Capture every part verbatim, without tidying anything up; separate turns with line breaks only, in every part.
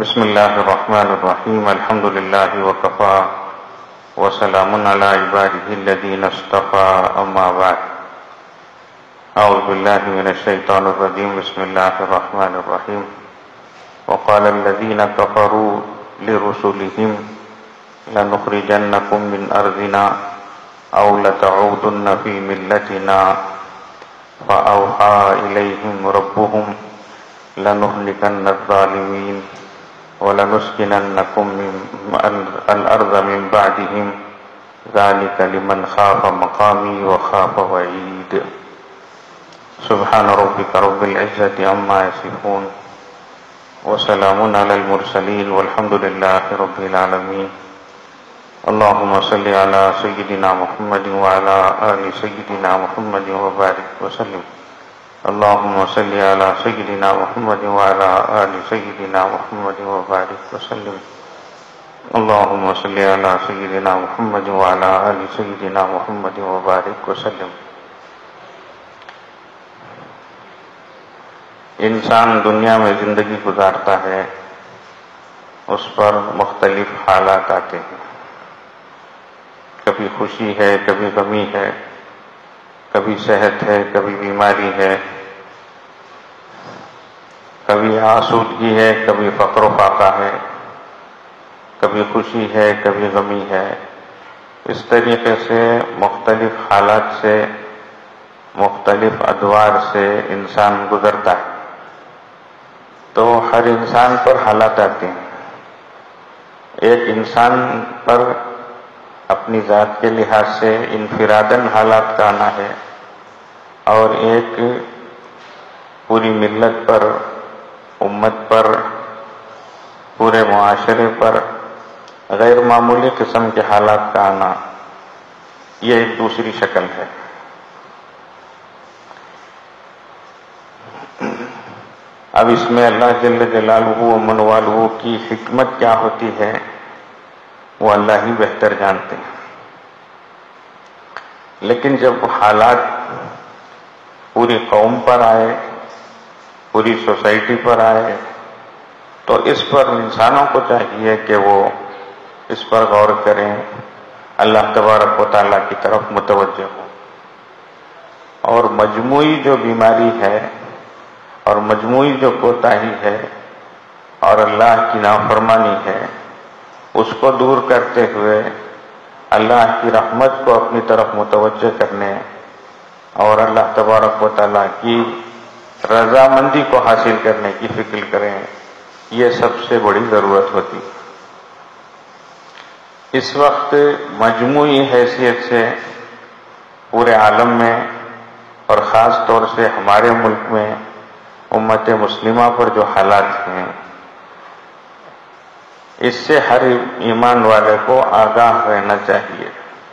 بسم اللہ الرحمن الرحیم الحمد للہ وکفا وسلام علی عبادہ الذین اصطفى اما بعد اعوذ باللہ من الشیطان الرجیم بسم اللہ الرحمن الرحیم وقال الذین کفروا لرسلهم لنخرجنکم من ارضنا او لتعودن فی ملتنا فاوحى الیہم ربهم لنهلكن الظالمین وَلَنُسْكِنَنَّكُمْ الْأَرْضَ مِنْ بَعْدِهِمْ ذَلِكَ لِمَنْ خَافَ مَقَامِي وَخَافَ وَعِيدِ سبحان ربك رب العزة عما يصفون وسلام على المرسلين والحمد لله رب العالمين اللهم صل على سيدنا محمد وعلى آل سيدنا محمد وبارك وسلم اللهم صل على سيدنا محمد وعلى آل سيدنا محمد وبارك وسلم اللهم صل على سيدنا محمد وعلى آل سيدنا محمد وبارك وسلم انسان دنیا میں زندگی گزارتا ہے، اس پر مختلف حالات آتے ہیں، کبھی خوشی ہے، کبھی غمی ہے، کبھی صحت ہے، کبھی بیماری ہے، کبھی آسودگی ہے، کبھی فقر و فاقہ ہے، کبھی خوشی ہے، کبھی غمی ہے۔ اس طریقے سے مختلف حالات سے، مختلف ادوار سے انسان گزرتا ہے، تو ہر انسان پر حالات آتے ہیں۔ ایک انسان پر اپنی ذات کے لحاظ سے انفراداً حالات کا آنا ہے، اور ایک پوری ملت پر، امت پر، پورے معاشرے پر غیر معمولی قسم کے حالات کا آنا، یہ ایک دوسری شکل ہے۔ اب اس میں اللہ جل جلالہ و من والہ کی حکمت کیا ہوتی ہے وہ اللہ ہی بہتر جانتے ہیں، لیکن جب حالات پوری قوم پر آئے، پوری سوسائٹی پر آئے، تو اس پر انسانوں کو چاہیے کہ وہ اس پر غور کریں، اللہ تبارک و تعالیٰ کی طرف متوجہ ہوں، اور مجموعی جو بیماری ہے اور مجموعی جو کوتاہی ہے اور اللہ کی نافرمانی ہے، اس کو دور کرتے ہوئے اللہ کی رحمت کو اپنی طرف متوجہ کرنے اور اللہ تبارک و تعالیٰ کی رضامندی کو حاصل کرنے کی فکر کریں، یہ سب سے بڑی ضرورت ہوتی ہے۔ اس وقت مجموعی حیثیت سے پورے عالم میں اور خاص طور سے ہمارے ملک میں امت مسلمہ پر جو حالات ہیں، اس سے ہر ایمان والے کو آگاہ رہنا چاہیے۔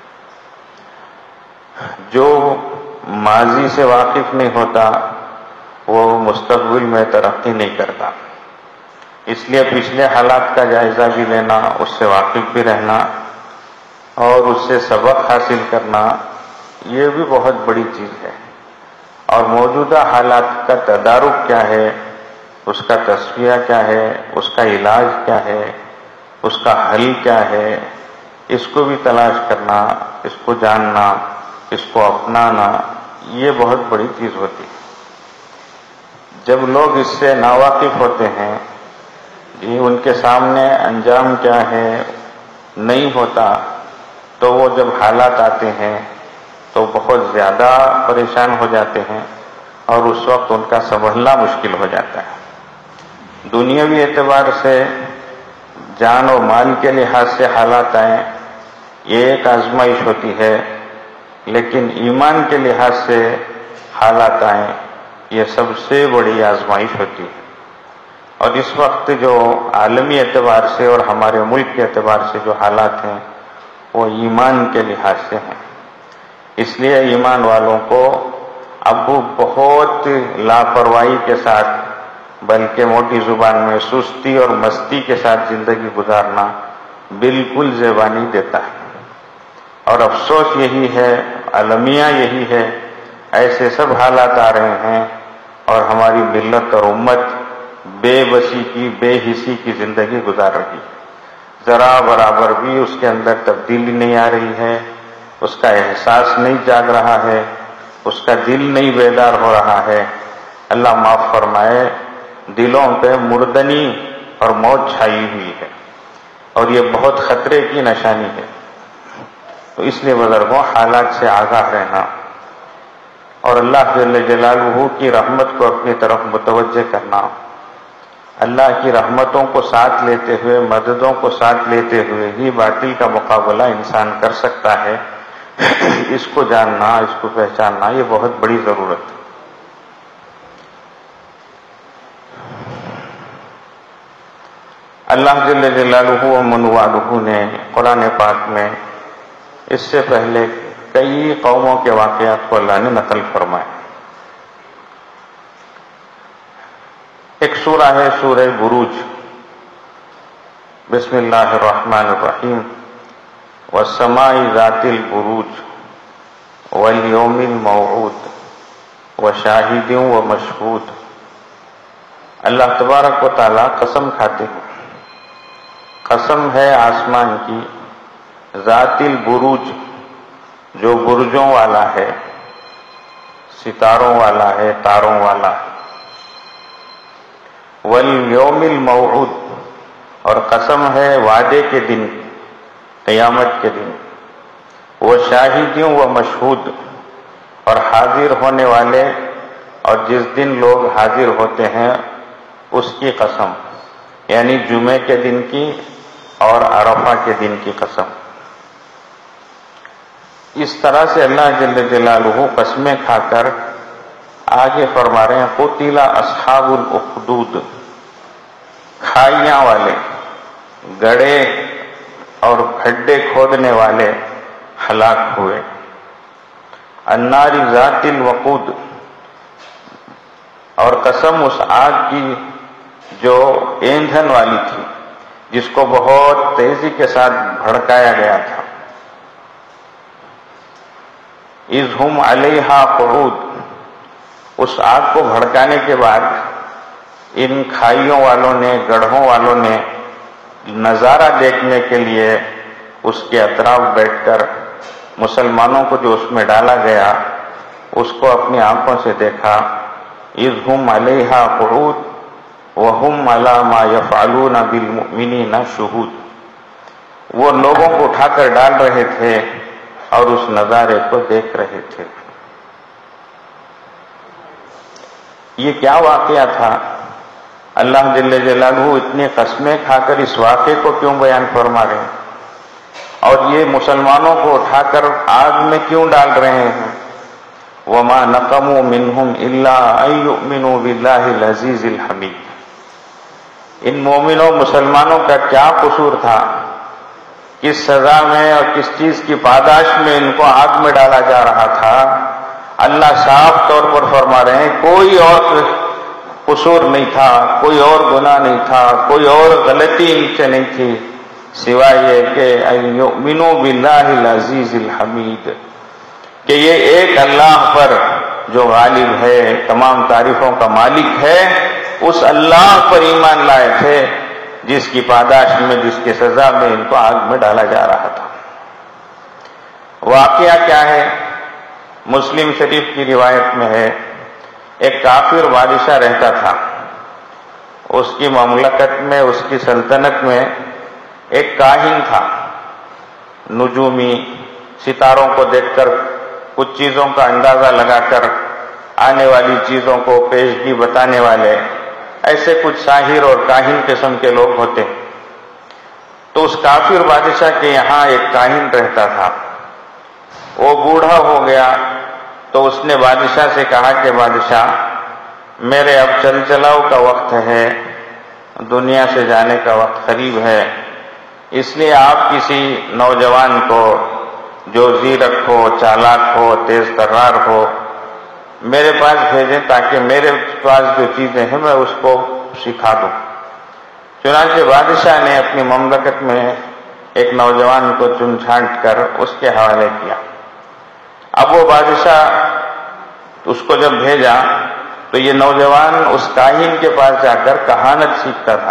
جو ماضی سے واقف نہیں ہوتا وہ مستقبل میں ترقی نہیں کرتا، اس لیے پچھلے حالات کا جائزہ بھی لینا، اس سے واقف بھی رہنا اور اس سے سبق حاصل کرنا، یہ بھی بہت بڑی چیز ہے۔ اور موجودہ حالات کا تدارک کیا ہے، اس کا تصفیہ کیا ہے، اس کا علاج کیا ہے، اس کا حل کیا ہے، اس کو بھی تلاش کرنا، اس کو جاننا، اس کو اپنانا، یہ بہت بڑی چیز ہوتی ہے۔ جب لوگ اس سے ناواقف ہوتے ہیں، جی ان کے سامنے انجام کیا ہے نہیں ہوتا، تو وہ جب حالات آتے ہیں تو بہت زیادہ پریشان ہو جاتے ہیں، اور اس وقت ان کا سنبھلنا مشکل ہو جاتا ہے۔ دنیاوی اعتبار سے، جان و مال کے لحاظ سے حالات آئیں، یہ ایک آزمائش ہوتی ہے، لیکن ایمان کے لحاظ سے حالات آئیں، یہ سب سے بڑی آزمائش ہوتی ہے۔ اور اس وقت جو عالمی اعتبار سے اور ہمارے ملک کے اعتبار سے جو حالات ہیں وہ ایمان کے لحاظ سے ہیں، اس لیے ایمان والوں کو اب بہت لاپرواہی کے ساتھ، بلکہ موٹی زبان میں سستی اور مستی کے ساتھ زندگی گزارنا بالکل زیبا نہیں دیتا ہے۔ اور افسوس یہی ہے، المیہ یہی ہے، ایسے سب حالات آ رہے ہیں اور ہماری ملت اور امت بے بسی کی، بے حسی کی زندگی گزار رہی ہے، ذرا برابر بھی اس کے اندر تبدیلی نہیں آ رہی ہے، اس کا احساس نہیں جاگ رہا ہے، اس کا دل نہیں بیدار ہو رہا ہے۔ اللہ معاف فرمائے، دلوں پہ مردنی اور موت چھائی ہوئی ہے، اور یہ بہت خطرے کی نشانی ہے۔ تو اس لیے بزرگوں، حالات سے آگاہ رہنا اور اللہ جل جلالہ کی رحمت کو اپنی طرف متوجہ کرنا، اللہ کی رحمتوں کو ساتھ لیتے ہوئے، مددوں کو ساتھ لیتے ہوئے ہی باطل کا مقابلہ انسان کر سکتا ہے، اس کو جاننا، اس کو پہچاننا، یہ بہت بڑی ضرورت ہے۔ اللہ جل جلالہ و من والہ نے قرآن پاک میں اس سے پہلے کئی قوموں کے واقعات کو اللہ نے نقل فرمائے۔ ایک سورہ ہے سورہ بروج، بسم اللہ الرحمن الرحیم، والسماء ذات البروج والیوم الموعود وشاہد ومشہود۔ اللہ تبارک و تعالی قسم کھاتے ہیں، قسم ہے آسمان کی، ذات البروج، جو برجوں والا ہے، ستاروں والا ہے، تاروں والا ہے، والیوم الموعود، اور قسم ہے وعدے کے دن، قیامت کے دن، وہ شاہدوں و مشہود، اور حاضر ہونے والے، اور جس دن لوگ حاضر ہوتے ہیں اس کی قسم، یعنی جمعے کے دن کی اور عرفہ کے دن کی قسم۔ اس طرح سے اللہ جل جلالہ قسمیں کھا کر آگے فرما رہے ہیں، قتل اصحاب الاخدود، کھائیاں والے، گڑھے اور کھڈے کھودنے والے ہلاک ہوئے۔ النار ذات الوقود، اور قسم اس آگ کی جو ایندھن والی تھی، جس کو بہت تیزی کے ساتھ بھڑکایا گیا تھا۔ اذ ہم علیہا قعود، اس آگ کو بھڑکانے کے بعد ان کھائیوں والوں نے، گڑھوں والوں نے نظارہ دیکھنے کے لیے اس کے اطراف بیٹھ کر مسلمانوں کو جو اس میں ڈالا گیا اس کو اپنی آنکھوں سے دیکھا۔ اذ ہم علیہا قعود وہم علی ما یفعلون بالمؤمنین شہود، وہ لوگوں کو اٹھا کر ڈال رہے تھے اور اس نظارے کو دیکھ رہے تھے۔ یہ کیا واقعہ تھا؟ اللہ جل جلالہ اتنی قسمیں کھا کر اس واقعے کو کیوں بیان فرما رہے ہیں، اور یہ مسلمانوں کو اٹھا کر آگ میں کیوں ڈال رہے ہیں؟ وما نقموا منہم الا ان یؤمنوا باللہ العزیز الحمید، ان مومنوں مسلمانوں کا کیا قصور تھا، کس سزا میں اور کس چیز کی پاداش میں ان کو آگ میں ڈالا جا رہا تھا؟ اللہ صاف طور پر فرما رہے ہیں کوئی اور قصور نہیں تھا، کوئی اور گناہ نہیں تھا، کوئی اور غلطی ان سے نہیں تھی، سوائے یہ کہ ان یؤمنوا باللہ العزیز الحمید، کہ یہ ایک اللہ پر جو غالب ہے، تمام تعریفوں کا مالک ہے، اس اللہ پر ایمان لائے تھے جس کی پاداش میں، جس کی سزا میں ان کو آگ میں ڈالا جا رہا تھا۔ واقعہ کیا ہے؟ مسلم شریف کی روایت میں ہے، ایک کافر بادشاہ رہتا تھا، اس کی مملکت میں، اس کی سلطنت میں ایک کاہن تھا، نجومی، ستاروں کو دیکھ کر کچھ چیزوں کا اندازہ لگا کر آنے والی چیزوں کو پیشگی بتانے والے، ایسے کچھ ساحر اور کاہن قسم کے لوگ ہوتے۔ تو اس کافر بادشاہ کے یہاں ایک کاہن رہتا تھا، وہ بوڑھا ہو گیا، تو اس نے بادشاہ سے کہا کہ بادشاہ، میرے اب چل چلاؤ کا وقت ہے، دنیا سے جانے کا وقت قریب ہے، اس لیے آپ کسی نوجوان کو جو زیرک ہو، چالاک ہو، تیز ترار ہو، میرے پاس بھیجیں تاکہ میرے پاس جو چیزیں ہیں میں اس کو سکھا دوں۔ چنانچہ بادشاہ نے اپنی مملکت میں ایک نوجوان کو چن چھانٹ کر اس کے حوالے کیا۔ اب وہ بادشاہ اس کو جب بھیجا تو یہ نوجوان اس کاہن کے پاس جا کر کہانت سیکھتا تھا۔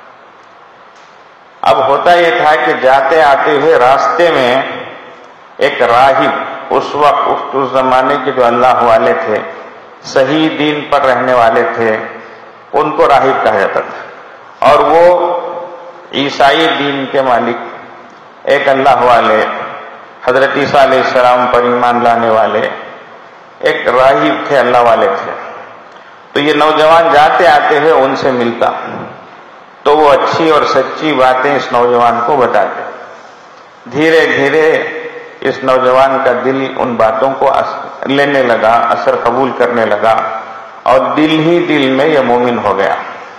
اب ہوتا یہ تھا کہ جاتے آتے ہوئے راستے میں ایک راہب، اس وقت اس زمانے کے جو اللہ والے تھے، صحیح دین پر رہنے والے تھے، ان کو راہب کہا جاتا تھا، اور وہ عیسائی دین کے مالک، ایک اللہ والے، حضرت عیسیٰ علیہ السلام پر ایمان لانے والے ایک راہب تھے، اللہ والے تھے۔ تو یہ نوجوان جاتے آتے ہوئے ان سے ملتا تو وہ اچھی اور سچی باتیں اس نوجوان کو بتاتے۔ دھیرے دھیرے اس نوجوان کا دل ان باتوں کو لینے لگا، اثر قبول کرنے لگا، اور دل ہی دل میں یہ مومن ہو گیا۔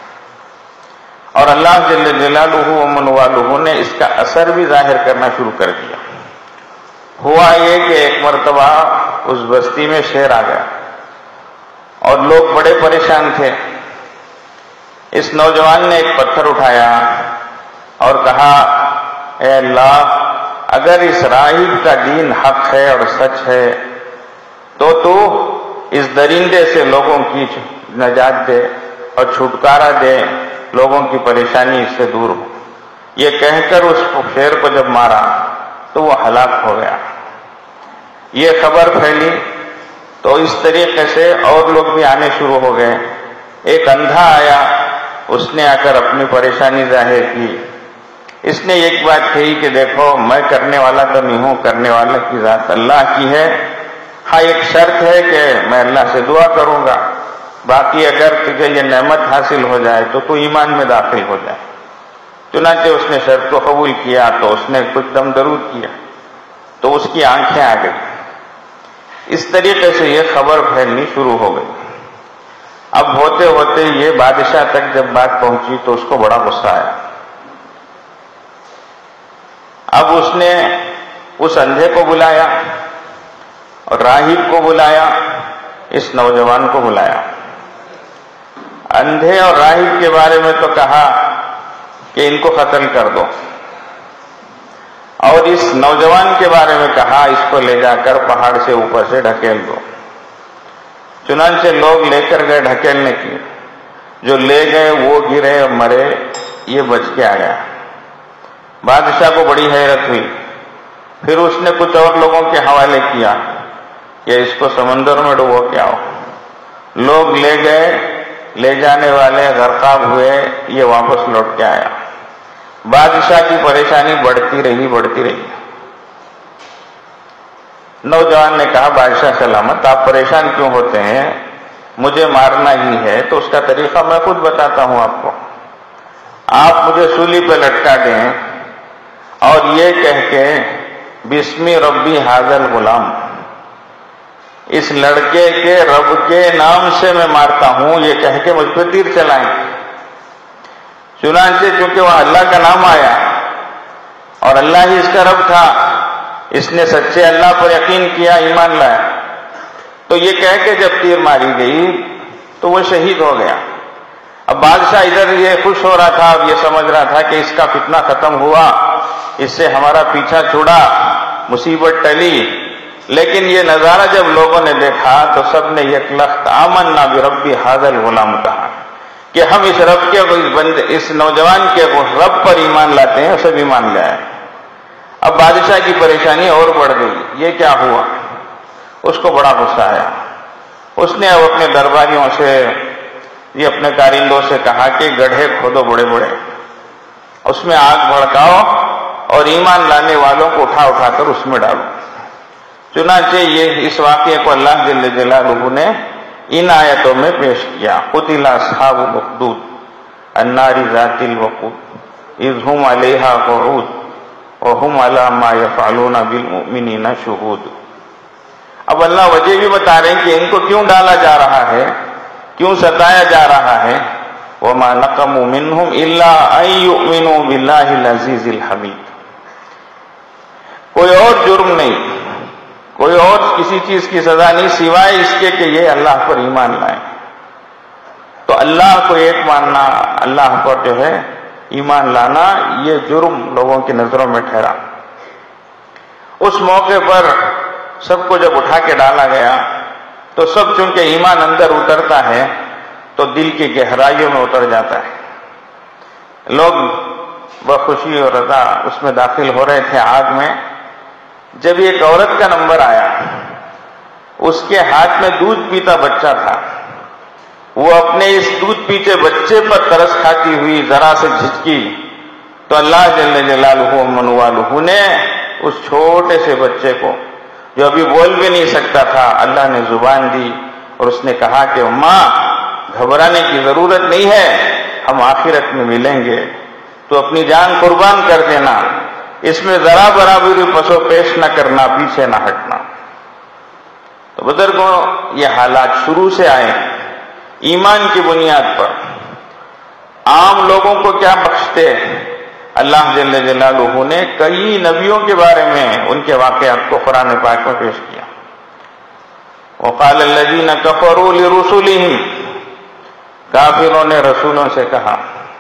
اور اللہ جل جلالہ و من والہ نے اس کا اثر بھی ظاہر کرنا شروع کر دیا۔ ہوا یہ کہ ایک مرتبہ اس بستی میں شیر آ گیا اور لوگ بڑے پریشان تھے۔ اس نوجوان نے ایک پتھر اٹھایا اور کہا، اے اللہ، اگر اس راہب کا دین حق ہے اور سچ ہے تو تو اس درندے سے لوگوں کی نجات دے اور چھٹکارا دے، لوگوں کی پریشانی اس سے دور ہو۔ یہ کہہ کر اس شیر کو جب مارا تو وہ ہلاک ہو گیا۔ یہ خبر پھیلی تو اس طریقے سے اور لوگ بھی آنے شروع ہو گئے۔ ایک اندھا آیا، اس نے آ کر اپنی پریشانی ظاہر کی۔ اس نے ایک بات کہی کہ دیکھو، میں کرنے والا تو نہیں ہوں، کرنے والا کی ذات اللہ کی ہے۔ ہاں ایک شرط ہے کہ میں اللہ سے دعا کروں گا، باقی اگر تجھے یہ نعمت حاصل ہو جائے تو تو ایمان میں داخل ہو جائے۔ چنانچہ اس نے شرط کو قبول کیا تو اس نے کچھ دم درود کیا تو اس کی آنکھیں آ گئی۔ اس طریقے سے یہ خبر پھیلنی شروع ہو گئی۔ اب ہوتے ہوتے یہ بادشاہ تک جب بات پہنچی تو اس کو بڑا غصہ آیا۔ اب اس نے اس اندھے کو بلایا اور راہب کو بلایا، اس نوجوان کو بلایا۔ اندھے اور راہب کے بارے میں تو کہا کہ ان کو قتل کر دو، اور اس نوجوان کے بارے میں کہا اس کو لے جا کر پہاڑ سے اوپر سے ڈھکیل دو۔ چنانچہ لوگ لے کر گئے ڈھکیلنے کی، جو لے گئے وہ گرے اور مرے، یہ بچ کے آ گیا۔ بادشاہ کو بڑی حیرت ہوئی۔ پھر اس نے کچھ اور لوگوں کے حوالے کیا کہ اس کو سمندر میں ڈبو کے آؤ۔ لوگ لے گئے، لے جانے والے غرقاب ہوئے، یہ واپس لوٹ کے آیا۔ بادشاہ کی پریشانی بڑھتی رہی بڑھتی رہی نوجوان نے کہا، بادشاہ سلامت، آپ پریشان کیوں ہوتے ہیں؟ مجھے مارنا ہی ہے تو اس کا طریقہ میں خود بتاتا ہوں آپ کو۔ آپ مجھے سولی پہ لٹکا دیں اور یہ کہہ کے بسم ربی ھذا الغلام، اس لڑکے کے رب کے نام سے میں مارتا ہوں، یہ کہہ کے مجھ پہ تیر چلائیں۔ چنانچہ چونکہ وہاں اللہ کا نام آیا اور اللہ ہی اس کا رب تھا، اس نے سچے اللہ پر یقین کیا، ایمان لایا، تو یہ کہہ کے جب تیر ماری گئی تو وہ شہید ہو گیا۔ اب بادشاہ ادھر یہ خوش ہو رہا تھا، اب یہ سمجھ رہا تھا کہ اس کا فتنہ ختم ہوا، اس سے ہمارا پیچھا چھوڑا، مصیبت ٹلی۔ لیکن یہ نظارہ جب لوگوں نے دیکھا تو سب نے یک لخت آمنا بربی ھذا الغلام کہا کہ ہم اس رب کے اس نوجوان کے رب پر ایمان لاتے ہیں، سب ایمان لے آئے۔ اب بادشاہ کی پریشانی اور بڑھ گئی، یہ کیا ہوا؟ اس کو بڑا غصہ آیا۔ اس نے اب اپنے درباریوں سے، یہ اپنے کارندوں سے کہا کہ گڑھے کھودو بڑے بڑے، اس میں آگ بھڑکاؤ اور ایمان لانے والوں کو اٹھا اٹھا کر اس میں ڈالو۔ چنانچہ یہ اس واقعے کو اللہ جل جلالہ نے ان آیتوں میں پیش کیا، قتل اصحاب الاخدود النار ذات الوقود اذ هم علیہا قعود وهم علی ما یفعلون بالمؤمنین شہود۔ اب اللہ وجہ بھی بتا رہے ہیں کہ ان کو کیوں ڈالا جا رہا ہے، کیوں ستایا جا رہا ہے۔ وما نقموا منهم الا ان یؤمنوا باللہ العزیز الحمید۔ کوئی اور جرم نہیں، کوئی اور کسی چیز کی سزا نہیں سوائے اس کے کہ یہ اللہ پر ایمان لائیں۔ تو اللہ کو ایک ماننا، اللہ پر جو ہے ایمان لانا، یہ جرم لوگوں کی نظروں میں ٹھہرا۔ اس موقع پر سب کو جب اٹھا کے ڈالا گیا تو سب چونکہ ایمان اندر اترتا ہے تو دل کی گہرائیوں میں اتر جاتا ہے. لوگ بخوشی اور رضا اس میں داخل ہو رہے تھے آگ میں. جب ایک عورت کا نمبر آیا، اس کے ہاتھ میں دودھ پیتا بچہ تھا، وہ اپنے اس دودھ پیتے بچے پر ترس کھاتی ہوئی ذرا سے جھجکی تو اللہ جل جلالہ من والہ نے اس چھوٹے سے بچے کو جو ابھی بول بھی نہیں سکتا تھا، اللہ نے زبان دی اور اس نے کہا کہ ماں گھبرانے کی ضرورت نہیں ہے، ہم آخرت میں ملیں گے، تو اپنی جان قربان کر دینا، اس میں ذرا برابری پسو پیش نہ کرنا، پیچھے نہ ہٹنا. تو بزرگوں یہ حالات شروع سے آئے ایمان کی بنیاد پر. عام لوگوں کو کیا بخشتے؟ اللہ جل جلالہ نے کئی نبیوں کے بارے میں ان کے واقعات کو قرآن پاک میں پیش کیا. وقال الذین کفروا لرسلہم، کافروں نے رسولوں سے کہا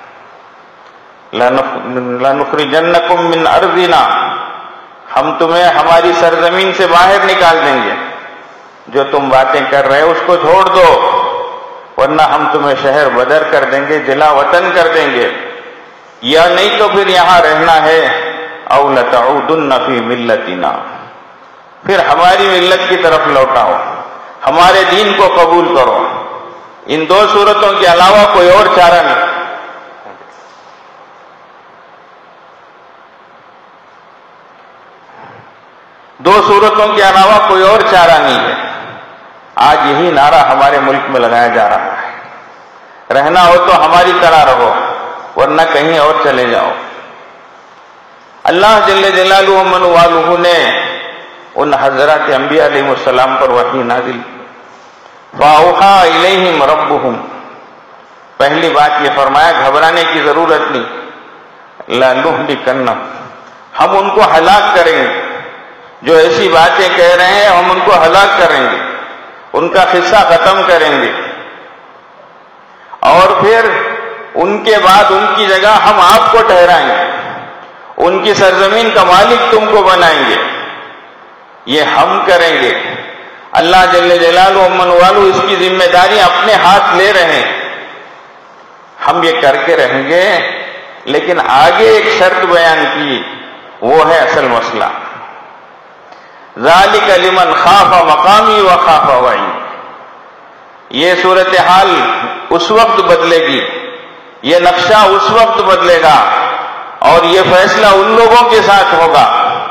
لَنُخْرِجَنَّكُم مِّنْ أَرْضِنَا، ہم تمہیں ہماری سرزمین سے باہر نکال دیں گے، جو تم باتیں کر رہے اس کو چھوڑ دو، ورنہ ہم تمہیں شہر بدر کر دیں گے، جلا وطن کر دیں گے، یا نہیں تو پھر یہاں رہنا ہے، اَوْ لَتَعُودُنَّ فِي مِلَّتِنَا، پھر ہماری ملت کی طرف لوٹاؤ، ہمارے دین کو قبول کرو. ان دو صورتوں کے علاوہ کوئی اور چارہ نہیں. دو صورتوں کے علاوہ کوئی اور چارہ نہیں ہے. آج یہی نعرہ ہمارے ملک میں لگایا جا رہا ہے، رہنا ہو تو ہماری طرح رہو ورنہ کہیں اور چلے جاؤ. اللہ جل جلالہ من والہ نے ان حضرات انبیاء علیہ السلام پر وحی نازل کی. فَأَوْحَىٰ إِلَيْهِمْ رَبُّهُمْ، پہلی بات یہ فرمایا گھبرانے کی ضرورت نہیں. لَنُهْلِكَنَّهُمْ، ہم ان کو ہلاک کریں گے، جو ایسی باتیں کہہ رہے ہیں ہم ان کو ہلاک کریں گے، ان کا قصہ ختم کریں گے، اور پھر ان کے بعد ان کی جگہ ہم آپ کو ٹھہرائیں گے، ان کی سرزمین کا مالک تم کو بنائیں گے. یہ ہم کریں گے. اللہ جل جلالہ من والو اس کی ذمہ داری اپنے ہاتھ لے رہے ہیں. ہم یہ کر کے رہیں گے، لیکن آگے ایک شرط بیان کی، وہ ہے اصل مسئلہ. ذالک لمن خاف مقامی وخاف وعید، یہ صورتحال اس وقت بدلے گی، یہ نقشہ اس وقت بدلے گا، اور یہ فیصلہ ان لوگوں کے ساتھ ہوگا.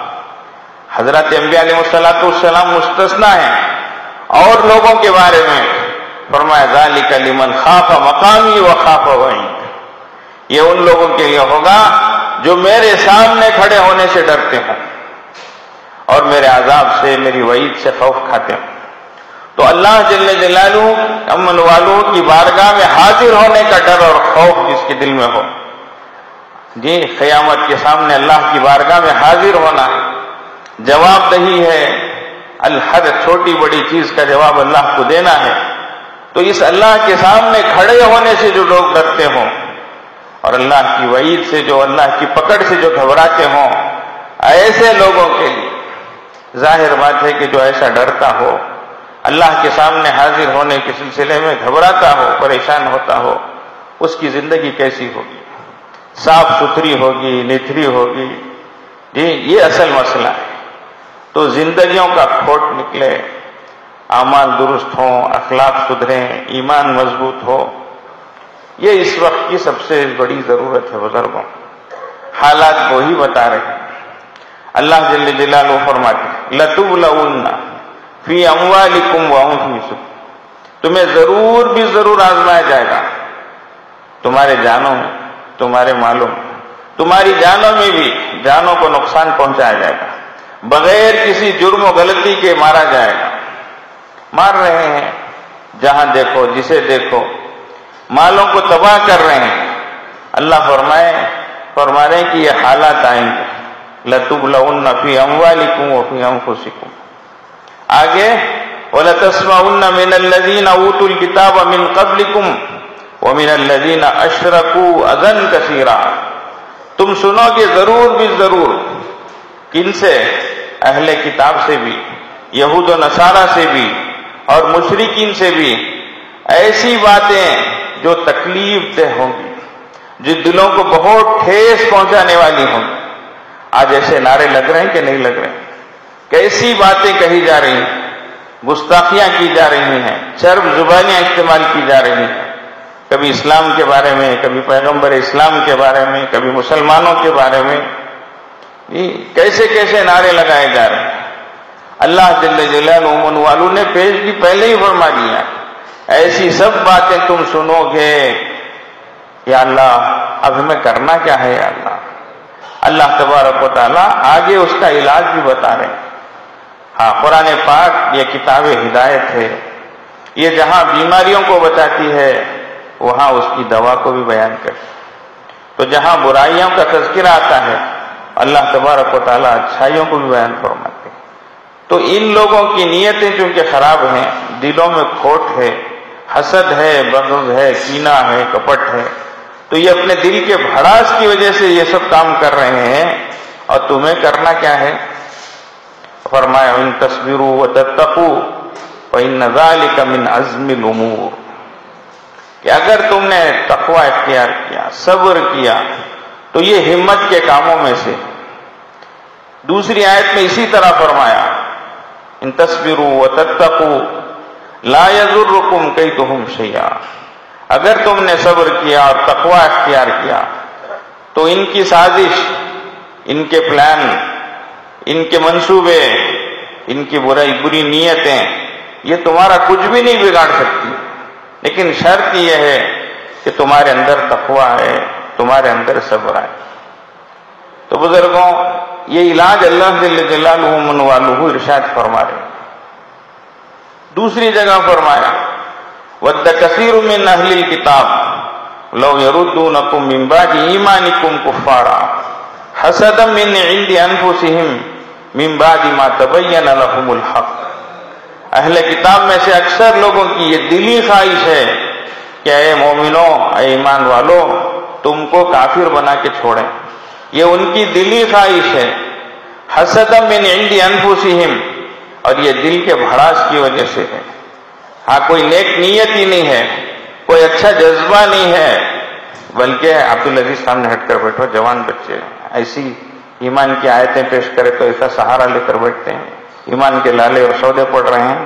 حضرت انبیاء علیہ السلام مستثنی ہیں، اور لوگوں کے بارے میں فرمایا ذالک لمن خاف مقامی وخاف وعید، یہ ان لوگوں کے لیے ہوگا جو میرے سامنے کھڑے ہونے سے ڈرتے ہیں اور میرے عذاب سے، میری وعید سے خوف کھاتے ہیں. تو اللہ جل جلالہ امن والوں کی بارگاہ میں حاضر ہونے کا ڈر اور خوف جس کے دل میں ہو، جی قیامت کے سامنے اللہ کی بارگاہ میں حاضر ہونا ہے، جواب دہی ہے، ہر چھوٹی بڑی چیز کا جواب اللہ کو دینا ہے. تو اس اللہ کے سامنے کھڑے ہونے سے جو لوگ ڈرتے ہوں اور اللہ کی وعید سے، جو اللہ کی پکڑ سے جو گھبراتے ہوں، ایسے لوگوں کے لیے ظاہر بات ہے کہ جو ایسا ڈرتا ہو، اللہ کے سامنے حاضر ہونے کے سلسلے میں گھبراتا ہو، پریشان ہوتا ہو، اس کی زندگی کیسی ہوگی؟ صاف ستھری ہوگی، نتھری ہوگی؟ جی یہ اصل مسئلہ ہے. تو زندگیوں کا کھوٹ نکلے، اعمال درست ہوں، اخلاق سدھریں، ایمان مضبوط ہو، یہ اس وقت کی سب سے بڑی ضرورت ہے. بزرگوں حالات وہی بتا رہے ہیں. اللہ جل جلالہ فرماتے ہیں لَتُبْلَوُنَّ فِي أَمْوَالِكُمْ وَأَنفُسِكُمْ، تمہیں ضرور بھی ضرور آزمایا جائے گا، تمہارے جانوں میں، تمہارے مالوں میں، تمہاری جانوں میں بھی جانوں کو نقصان پہنچایا جائے گا، بغیر کسی جرم و غلطی کے مارا جائے گا. مار رہے ہیں جہاں دیکھو، جسے دیکھو، مالوں کو تباہ کر رہے ہیں. اللہ فرمائے فرما رہے ہیں کہ یہ حالات آئیں گے. لَتُبْلَوُنَّ فِي أَمْوَالِكُمْ وَفِي أَنفُسِكُمْ. آگے وَلَتَسْمَعُنَّ مِنَ الَّذِينَ أُوتُوا الْكِتَابَ مِنْ قَبْلِكُمْ وَمِنَ الَّذِينَ أَشْرَكُوا أَذًى كَثِيرًا، تم سنو گے ضرور بھی ضرور. کن سے؟ اہل کتاب سے بھی، یہود و نصارہ سے بھی، اور مشرکین سے بھی ایسی باتیں جو تکلیف دہ ہوں گی، جو دلوں کو بہت ٹھیس پہنچانے والی ہوں گی۔ آج ایسے نعرے لگ رہے ہیں کہ نہیں لگ رہے ہیں؟ کیسی باتیں کہی جا رہی ہیں، گستاخیاں کی جا رہی ہیں، چرب زبانیاں استعمال کی جا رہی ہیں، کبھی اسلام کے بارے میں، کبھی پیغمبر اسلام کے بارے میں، کبھی مسلمانوں کے بارے میں، کیسے کیسے نعرے لگائے جا رہے ہیں۔ اللہ جل جلالہ من والو نے پیش بھی پہلے ہی فرما دیا، ایسی سب باتیں تم سنو گے، یا اللہ اب ہمیں کرنا کیا ہے یا اللہ۔ اللہ تبارک و تعالیٰ آگے اس کا علاج بھی بتا رہے ہیں۔ ہاں، قرآن پاک یہ کتاب ہدایت ہے، یہ جہاں بیماریوں کو بچاتی ہے وہاں اس کی دوا کو بھی بیان کرتی ہے، تو جہاں برائیوں کا تذکرہ آتا ہے اللہ تبارک و تعالیٰ اچھائیوں کو بھی بیان فرماتے ہیں۔ تو ان لوگوں کی نیتیں چونکہ خراب ہیں، دلوں میں کھوٹ ہے، حسد ہے، بغض ہے، کینہ ہے، کپٹ ہے، تو یہ اپنے دل کے بھڑاس کی وجہ سے یہ سب کام کر رہے ہیں، اور تمہیں کرنا کیا ہے؟ فرمایا ان تصبروا وتتقوا فإن ذلك من عزم الامور، کہ اگر تم نے تقوی اختیار کیا، صبر کیا، تو یہ ہمت کے کاموں میں سے۔ دوسری آیت میں اسی طرح فرمایا ان تصبروا وتتقوا لا يضركم كيدهم شيئا، اگر تم نے صبر کیا اور تقوی اختیار کیا تو ان کی سازش، ان کے پلان، ان کے منصوبے، ان کی برائی بری نیتیں یہ تمہارا کچھ بھی نہیں بگاڑ سکتی، لیکن شرط یہ ہے کہ تمہارے اندر تقوی ہے، تمہارے اندر صبر ہے۔ تو بزرگوں، یہ علاج اللہ جل جلالہ من والہ ارشاد فرما رہے ہیں۔ دوسری جگہ فرمایا وَدَّ كَثِيرٌ مِّنْ أَهْلِ الْكِتَابِ لَوْ يَرُدُّونَكُم مِّن بَعْدِ إِيمَانِكُمْ كُفَّارًا حَسَدًا مِّنْ عِندِ أَنفُسِهِم مِّن بَعْدِ مَا تَبَيَّنَ لَهُمُ الْحَقُّ، اہل کتاب میں سے اکثر لوگوں کی یہ دلی خواہش ہے کہ اے مومنوں، اے ایمان والو، تم کو کافر بنا کے چھوڑیں، یہ ان کی دلی خواہش ہے۔ حسدا من عند انفسہم، اور یہ دل کے بھڑاس کی وجہ سے ہے۔ ہاں، کوئی نیک نیت ہی نہیں ہے، کوئی اچھا جذبہ نہیں ہے، بلکہ عبدالعزیز سامنے ہٹ کر بیٹھو، جوان بچے ایسی ایمان کی آیتیں پیش کرے تو ایسا سہارا لے کر بیٹھتے ہیں، ایمان کے لالے اور سودے پڑ رہے ہیں۔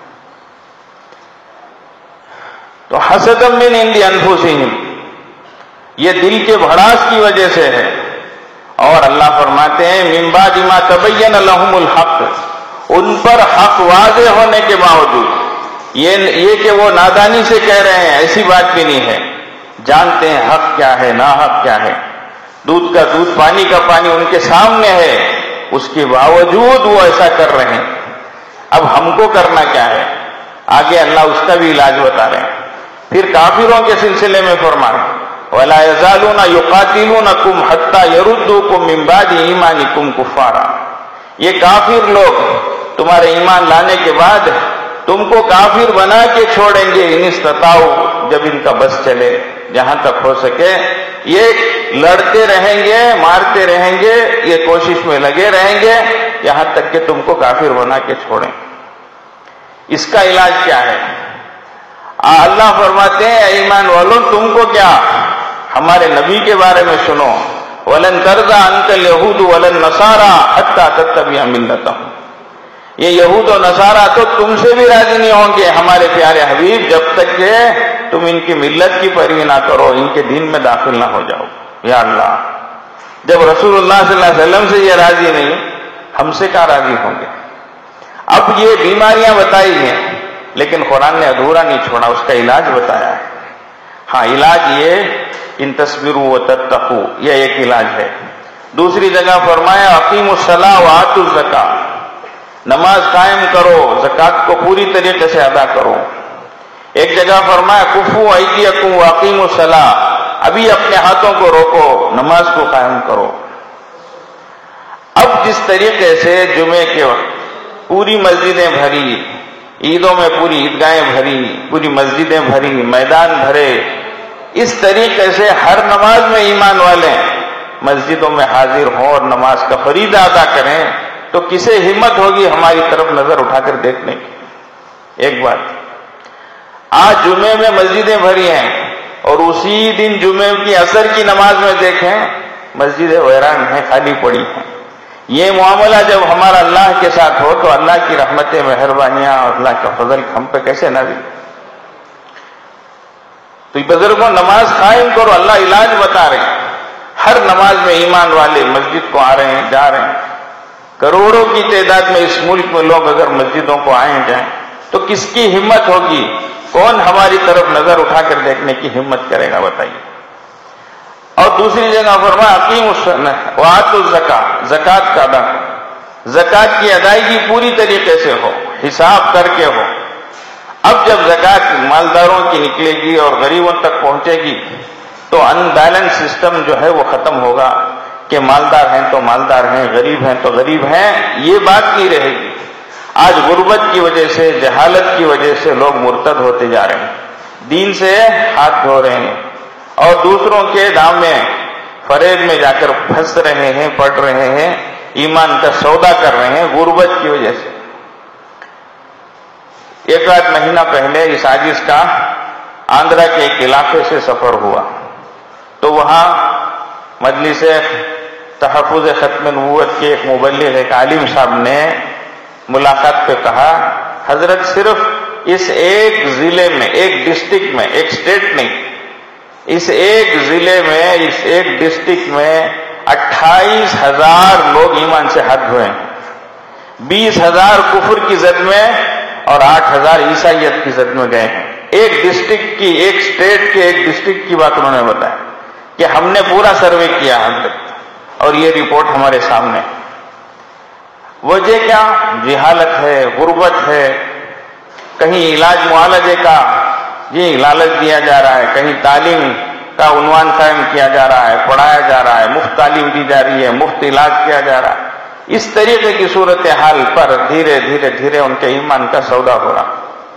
تو حسدا من عند انفسہم، یہ دل کے بھڑاس کی وجہ سے ہے۔ اور اللہ فرماتے ہیں من بعد ما تبین لہم الحق، ان پر حق واضح ہونے کے باوجود، یہ یہ کہ وہ نادانی سے کہہ رہے ہیں، ایسی بات بھی نہیں ہے، جانتے ہیں حق کیا ہے، ناحق کیا ہے، دودھ کا دودھ، پانی کا پانی ان کے سامنے ہے، اس کے باوجود وہ ایسا کر رہے ہیں۔ اب ہم کو کرنا کیا ہے؟ آگے اللہ اس کا بھی علاج بتا رہے ہیں۔ پھر کافروں کے سلسلے میں فرمایا وَلَا يَزَالُونَ يُقَاتِلُونَكُمْ حَتَّى يَرُدُّوكُم مِّن بَعْدِ إِيمَانِكُمْ كُفَّارًا، یہ کافر لوگ تمہارے ایمان لانے کے بعد تم کو کافر بنا کے چھوڑیں گے، ان استطاعوا، جب ان کا بس چلے، جہاں تک ہو سکے یہ لڑتے رہیں گے، مارتے رہیں گے، یہ کوشش میں لگے رہیں گے یہاں تک کہ تم کو کافر بنا کے چھوڑیں۔ اس کا علاج کیا ہے؟ اللہ فرماتے ہیں اے ایمان والوں، تم کو کیا، ہمارے نبی کے بارے میں سنو، وَلَن تَرْضَىٰ عَنكَ الْيَهُودُ وَلَا النَّصَارَىٰ حَتَّىٰ تَتَّبِعَ مِلَّتَهُمْ، یہ یہود و نصارہ تو تم سے بھی راضی نہیں ہوں گے ہمارے پیارے حبیب، جب تک کہ تم ان کی ملت کی پیروی نہ کرو، ان کے دین میں داخل نہ ہو جاؤ۔ یا اللہ، جب رسول اللہ صلی اللہ علیہ وسلم سے یہ راضی نہیں، ہم سے کیا راضی ہوں گے؟ اب یہ بیماریاں بتائی ہیں، لیکن قرآن نے ادھورا نہیں چھوڑا، اس کا علاج بتایا ہے۔ ہاں، علاج یہ ان تصبروا وتتقوا، یہ ایک علاج ہے۔ دوسری جگہ فرمایا اقیموا الصلاۃ وآتوا الزکاۃ، نماز قائم کرو، زکوٰۃ کو پوری طریقے سے ادا کرو۔ ایک جگہ فرمایا کفوا ایدیکم واقیموا الصلاۃ، ابھی اپنے ہاتھوں کو روکو، نماز کو قائم کرو۔ اب جس طریقے سے جمعے کے وقت پوری مسجدیں بھری، عیدوں میں پوری عیدگاہیں بھری، پوری مسجدیں بھری، میدان بھرے، اس طریقے سے ہر نماز میں ایمان والے مسجدوں میں حاضر ہوں اور نماز کا فریضہ ادا کریں، تو کسے ہمت ہوگی ہماری طرف نظر اٹھا کر دیکھنے کی؟ ایک بات، آج جمعے میں مسجدیں بھری ہیں اور اسی دن جمعے کی عصر کی نماز میں دیکھیں مسجدیں ویران ہیں، خالی پڑی ہیں۔ یہ معاملہ جب ہمارا اللہ کے ساتھ ہو تو اللہ کی رحمتیں، مہربانیاں اور اللہ کا فضل ہم پہ کیسے نازل؟ تو بزرگوں نماز قائم کرو، اللہ علاج بتا رہے ہیں۔ ہر نماز میں ایمان والے مسجد کو آ رہے ہیں، جا رہے ہیں، کروڑوں کی تعداد میں اس ملک میں لوگ اگر مسجدوں کو آئیں جائیں تو کس کی ہمت ہوگی؟ کون ہماری طرف نظر اٹھا کر دیکھنے کی ہمت کرے گا بتائیے؟ اور دوسری جگہ فرمایا اقیموا الصلاۃ وآتوا الزکاۃ، زکوٰۃ کا ادا، زکوٰۃ کی ادائیگی پوری طریقے سے ہو، حساب کر کے ہو۔ اب جب زکوٰۃ مالداروں کی نکلے گی اور غریبوں تک پہنچے گی تو ان بیلنس سسٹم جو ہے وہ ختم ہوگا کہ مالدار ہیں تو مالدار ہیں، غریب ہیں تو غریب ہیں، یہ بات نہیں رہے گی۔ آج غربت کی وجہ سے، جہالت کی وجہ سے لوگ مرتد ہوتے جا رہے ہیں، دین سے ہاتھ دھو رہے ہیں اور دوسروں کے دام میں فریب میں جا کر پھنس رہے ہیں، پڑ رہے ہیں، ایمان کا سودا کر رہے ہیں غربت کی وجہ سے۔ ایک آدھ مہینہ پہلے اس عاجز کا آندھرا کے ایک علاقے سے سفر ہوا تو وہاں مجلس تحفظ ختم نبوت کے ایک مبلغ، ایک عالم صاحب نے ملاقات پہ کہا، حضرت صرف اس ایک ضلع میں، ایک ڈسٹرکٹ میں، ایک اسٹیٹ نہیں، اس ایک ضلع میں، اس ایک ڈسٹرکٹ میں اٹھائیس ہزار لوگ ایمان سے ہاتھ دھوئے ہیں، بیس ہزار کفر کی زد میں اور آٹھ ہزار عیسائیت کی زد میں گئے ہیں۔ ایک ڈسٹرکٹ کی، ایک اسٹیٹ کے ایک ڈسٹرکٹ کی بات انہوں نے بتایا کہ ہم نے پورا سروے کیا ہم تک اور یہ رپورٹ ہمارے سامنے۔ وجہ کیا؟ جہالت ہے، غربت ہے، کہیں علاج معالجے کا جی لالچ دیا جا رہا ہے، کہیں تعلیم کا عنوان قائم کیا جا رہا ہے، پڑھایا جا رہا ہے، مفت تعلیم دی جا رہی ہے، مفت علاج کیا جا رہا ہے۔ اس طریقے کی صورتحال پر دھیرے دھیرے دھیرے ان کے ایمان کا سودا ہو رہا۔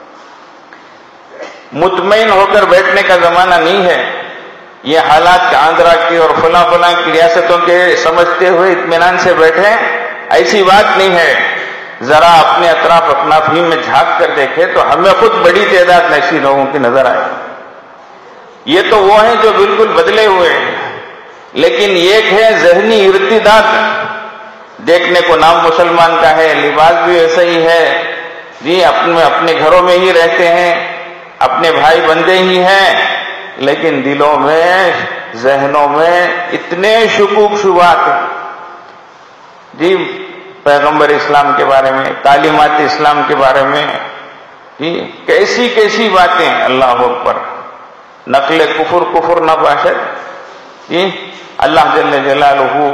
مطمئن ہو کر بیٹھنے کا زمانہ نہیں ہے۔ یہ حالات آندھرا کی اور فلاں فلاں کی ریاستوں کے سمجھتے ہوئے اطمینان سے بیٹھے، ایسی بات نہیں ہے۔ ذرا اپنے اطراف اپنافی میں جھانک کر دیکھے تو ہمیں خود بڑی تعداد میں ایسی لوگوں کی نظر آئے۔ یہ تو وہ ہیں جو بالکل بدلے ہوئے ہیں، لیکن ایک ہے ذہنی ارتداد، دیکھنے کو نام مسلمان کا ہے، لباس بھی ایسا ہی ہے، جی اپنے اپنے گھروں میں ہی رہتے ہیں، اپنے بھائی بندے ہی ہیں، لیکن دلوں میں، ذہنوں میں اتنے شکوک شبہات ہیں جی پیغمبر اسلام کے بارے میں، تعلیمات اسلام کے بارے میں، جی کیسی کیسی باتیں، اللہ اکبر، نقل کفر کفر نہ باشد، جی اللہ جل جلالہ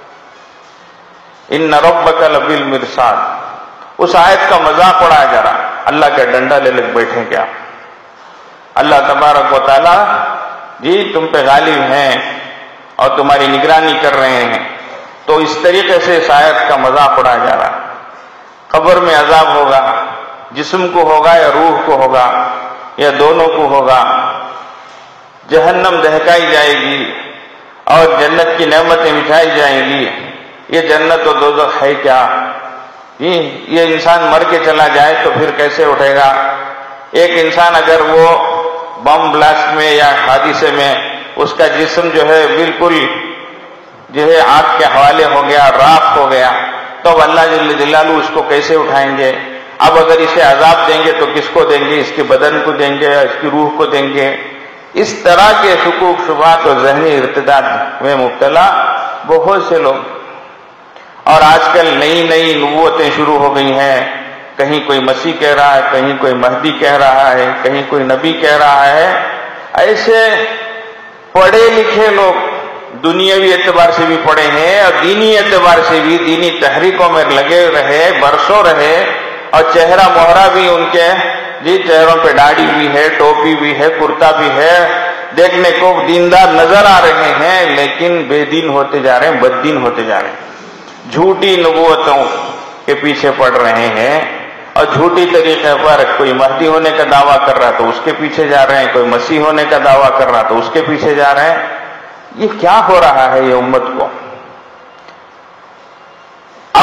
ان ربک لبالمرصاد، اس آیت کا مذاق اڑایا جا رہا، اللہ کا ڈنڈا لے لے بیٹھے کیا؟ اللہ تبارک و تعالی جی تم پہ غالب ہیں اور تمہاری نگرانی کر رہے ہیں، تو اس طریقے سے اس آیت کا مذاق اڑایا جا رہا۔ قبر میں عذاب ہوگا، جسم کو ہوگا یا روح کو ہوگا یا دونوں کو ہوگا، جہنم دہکائی جائے گی اور جنت کی نعمتیں مٹھائی جائیں گی۔ یہ جنت و دوزخ ہے کیا؟ یہ انسان مر کے چلا جائے تو پھر کیسے اٹھے گا؟ ایک انسان اگر وہ بم بلاسٹ میں یا حادثے میں اس کا جسم جو ہے بالکل جو ہے آگ کے حوالے ہو گیا، راکھ ہو گیا، تو اب اللہ جل جلالہ اس کو کیسے اٹھائیں گے؟ اب اگر اسے عذاب دیں گے تو کس کو دیں گے؟ اس کے بدن کو دیں گے یا اس کی روح کو دیں گے؟ اس طرح کے شکوک شبہات اور ذہنی ارتداد میں مبتلا بہت سے لوگ، اور آج کل نئی نئی نبوتیں شروع ہو گئی ہیں، کہیں کوئی مسیح کہہ رہا ہے، کہیں کوئی مہدی کہہ رہا ہے، کہیں کوئی نبی کہہ رہا ہے۔ ایسے پڑھے لکھے لوگ دنیاوی اعتبار سے بھی پڑھے ہیں اور دینی اعتبار سے بھی دینی تحریکوں میں لگے رہے، برسوں رہے، اور چہرہ مہرہ بھی ان کے جی چہروں پہ داڑھی بھی ہے، ٹوپی بھی ہے، کرتا بھی ہے، دیکھنے کو دیندار نظر آ رہے ہیں، لیکن بے دین ہوتے جا رہے ہیں، بد دین ہوتے جا رہے ہیں، جھوٹی نبوتوں کے پیچھے پڑ رہے ہیں، اور جھوٹی طریقے پر کوئی مہدی ہونے کا دعویٰ کر رہا تو اس کے پیچھے جا رہے ہیں، کوئی مسیح ہونے کا دعویٰ کر رہا تو اس کے پیچھے جا رہے ہیں۔ یہ کیا ہو رہا ہے یہ امت کو؟ اب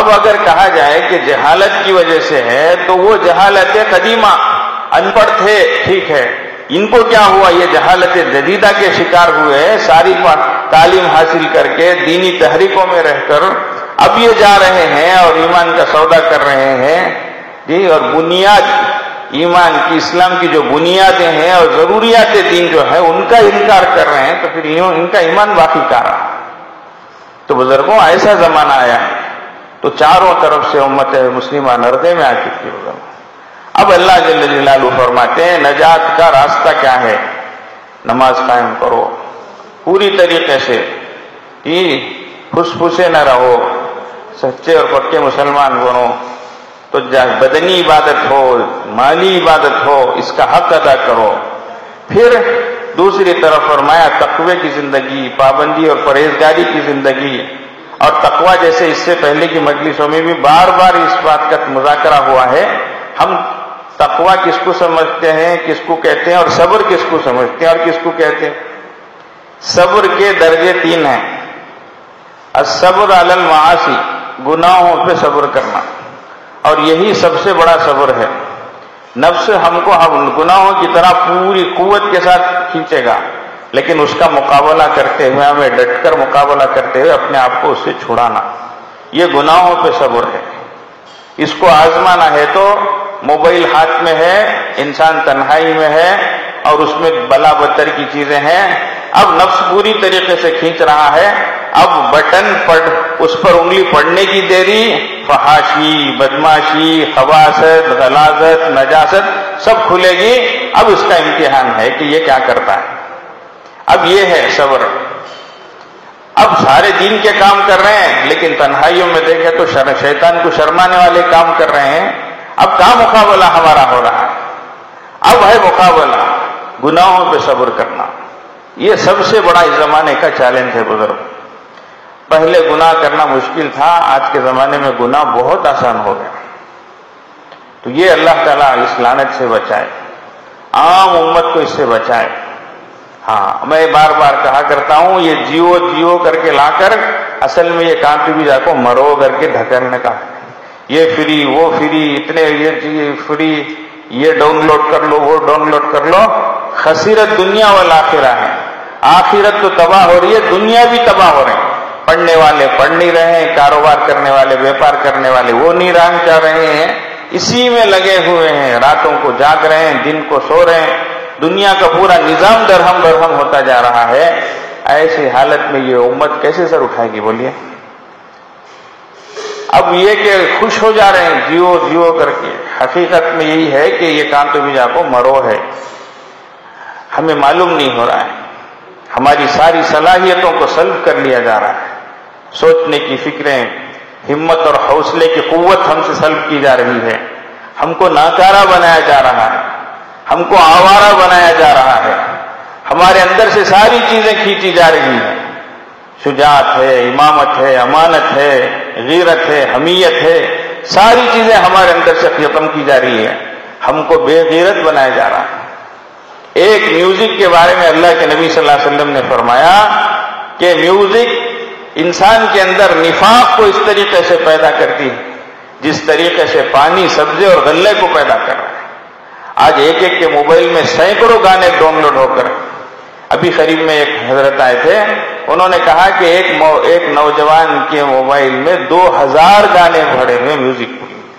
اب اگر کہا جائے کہ جہالت کی وجہ سے ہے تو وہ جہالت قدیمہ، ان پڑھ تھے ٹھیک ہے، ان کو کیا ہوا؟ یہ جہالت جدیدہ کے شکار ہوئے، ساری تعلیم حاصل کر کے دینی تحریکوں میں رہ کر اب یہ جا رہے ہیں اور ایمان کا سودا کر رہے ہیں جی، اور بنیاد ایمان کی، اسلام کی جو بنیادیں ہیں اور ضروریات دین جو ہے ان کا انکار کر رہے ہیں، تو پھر ان کا ایمان باقی کیا رہا؟ تو بزرگوں ایسا زمانہ آیا ہے تو چاروں طرف سے امت مسلمہ نردے میں آ چکی ہے۔ اب اللہ جل جلالہ فرماتے ہیں نجات کا راستہ کیا ہے؟ نماز قائم کرو پوری طریقے سے، پھس پھسے نہ رہو، سچے اور پکے مسلمان بنو، تو بدنی عبادت ہو، مالی عبادت ہو، اس کا حق ادا کرو۔ پھر دوسری طرف فرمایا تقوی کی زندگی، پابندی اور پرہیزگاری کی زندگی، اور تقوی جیسے اس سے پہلے کی مجلسوں میں بھی بار بار اس بات کا مذاکرہ ہوا ہے، ہم تقوی کس کو سمجھتے ہیں، کس کو کہتے ہیں، اور صبر کس کو سمجھتے ہیں اور کس کو کہتے ہیں؟ صبر کے درجے تین ہیں۔ الصبر علی المعاصی، گناہوں پہ صبر کرنا، اور یہی سب سے بڑا صبر ہے۔ نفس ہم کو ہم گناہوں کی طرح پوری قوت کے ساتھ کھینچے گا، لیکن اس کا مقابلہ کرتے ہوئے، ہمیں ڈٹ کر مقابلہ کرتے ہوئے اپنے آپ کو اس سے چھڑانا، یہ گناہوں پہ صبر ہے۔ اس کو آزمانا ہے تو موبائل ہاتھ میں ہے، انسان تنہائی میں ہے اور اس میں بلا بدتر کی چیزیں ہیں، اب نفس پوری طریقے سے کھینچ رہا ہے، اب بٹن پڑ اس پر انگلی پڑنے کی دیری، فحاشی، بدماشی، خباثت، غلاظت، نجاست سب کھلے گی۔ اب اس کا امتحان ہے کہ یہ کیا کرتا ہے۔ اب یہ ہے صبر۔ اب سارے دین کے کام کر رہے ہیں لیکن تنہائیوں میں دیکھیں تو شیطان کو شرمانے والے کام کر رہے ہیں۔ اب کیا مقابلہ ہمارا ہو رہا ہے؟ اب ہے مقابلہ گناہوں پہ صبر کرنا۔ یہ سب سے بڑا اس زمانے کا چیلنج ہے بزرگ۔ پہلے گناہ کرنا مشکل تھا، آج کے زمانے میں گناہ بہت آسان ہو گیا۔ تو یہ اللہ تعالیٰ اس لعنت سے بچائے، عام امت کو اس سے بچائے۔ ہاں میں بار بار کہا کرتا ہوں یہ جیو جیو کر کے لا کر اصل میں یہ کانٹی بھی جا کو مرو کر کے ڈھکلنے کا، یہ فری وہ فری، اتنے یہ فری، یہ ڈاؤن لوڈ کر لو، وہ ڈاؤن لوڈ کر لو۔ خسیرت دنیا والآخرہ ہے، آخرت تو تباہ ہو رہی ہے، دنیا بھی تباہ ہو رہے ہیں۔ پڑھنے والے پڑھ نہیں رہے ہیں، کاروبار کرنے والے بیپار کرنے والے وہ نیران چاہ رہے ہیں، اسی میں لگے ہوئے ہیں، راتوں کو جاگ رہے ہیں، دن کو سو رہے ہیں، دنیا کا پورا نظام درہم برہم ہوتا جا رہا ہے۔ ایسی حالت میں یہ امت کیسے سر اٹھائے گی بولیے؟ اب یہ کہ خوش ہو جا رہے ہیں جیو جیو کر کے، حقیقت میں یہی ہے کہ یہ کام تو بھی جا کو مرو ہے، ہمیں معلوم نہیں ہو رہا ہے، ہماری ساری صلاحیتوں کو سلب کر لیا جا رہا ہے، سوچنے کی فکریں، ہمت اور حوصلے کی قوت ہم سے سلب کی جا رہی ہے، ہم کو ناکارہ بنایا جا رہا ہے، ہم کو آوارہ بنایا جا رہا ہے، ہمارے اندر سے ساری چیزیں کھینچی جا رہی ہیں، شجاعت ہے، امامت ہے، امانت ہے، غیرت ہے، حمیت ہے، ساری چیزیں ہمارے اندر سے ختم کی جا رہی ہے، ہم کو بے غیرت بنایا جا رہا ہے۔ ایک میوزک کے بارے میں اللہ کے نبی صلی اللہ علیہ وسلم نے فرمایا کہ میوزک انسان کے اندر نفاق کو اس طریقے سے پیدا کرتی ہے جس طریقے سے پانی سبزے اور غلے کو پیدا کر رہا ہے۔ آج ایک ایک کے موبائل میں سینکڑوں گانے ڈاؤن لوڈ ہو کر، ابھی قریب میں ایک حضرت آئے تھے، انہوں نے کہا کہ ایک ایک نوجوان کے موبائل میں دو ہزار گانے بھرے ہوئے میوزک۔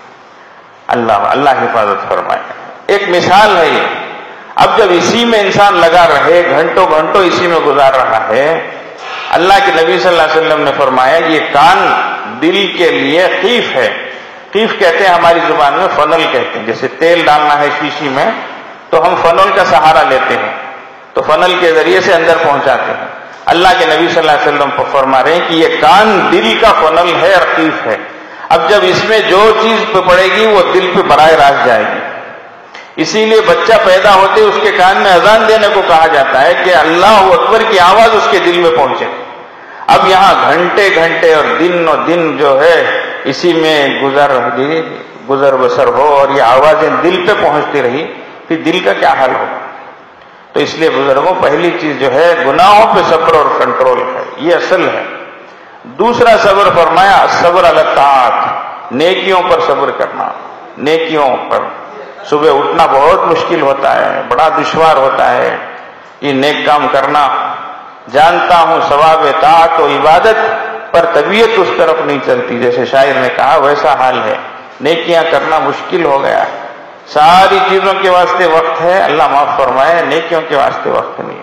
اللہ اللہ حفاظت فرمائے۔ ایک مثال ہے یہ۔ اب جب اسی میں انسان لگا رہے، گھنٹوں گھنٹوں اسی میں گزار رہا ہے، اللہ کے نبی صلی اللہ علیہ وسلم نے فرمایا یہ کان دل کے لیے قیف ہے۔ قیف کہتے ہیں ہماری زبان میں، فنل کہتے ہیں، جیسے تیل ڈالنا ہے شیشی میں تو ہم فنل کا سہارا لیتے ہیں، تو فنل کے ذریعے سے اندر پہنچاتے ہیں۔ اللہ کے نبی صلی اللہ علیہ وسلم فرما رہے ہیں کہ یہ کان دل کا فنل ہے اور قیف ہے۔ اب جب اس میں جو چیز پہ پڑے گی وہ دل پہ براہ راست جائے گی۔ اسی لیے بچہ پیدا ہوتے اس کے کان میں اذان دینے کو کہا جاتا ہے کہ اللہ اکبر کی آواز اس کے دل میں پہنچے۔ اب یہاں گھنٹے گھنٹے اور دن اور دن جو ہے اسی میں گزر گزر بسر ہو اور یہ آوازیں دل پہ پہنچتی رہی، پھر دل کا کیا حال ہوگا؟ تو اس لیے بزرگوں پہلی چیز جو ہے گناہوں پہ صبر اور کنٹرول ہے، یہ اصل ہے۔ دوسرا صبر فرمایا صبر علی الطاعات، نیکیوں پر صبر کرنا، نیکیوں پر صبح اٹھنا بہت مشکل ہوتا ہے، بڑا دشوار ہوتا ہے یہ نیک کام کرنا، جانتا ہوں ثواب طاعت و عبادت پر طبیعت اس طرف نہیں چلتی، جیسے شاعر نے کہا ویسا حال ہے، نیکیاں کرنا مشکل ہو گیا ہے، ساری چیزوں کے واسطے وقت ہے، اللہ معاف فرمائے، نیکیوں کے واسطے وقت نہیں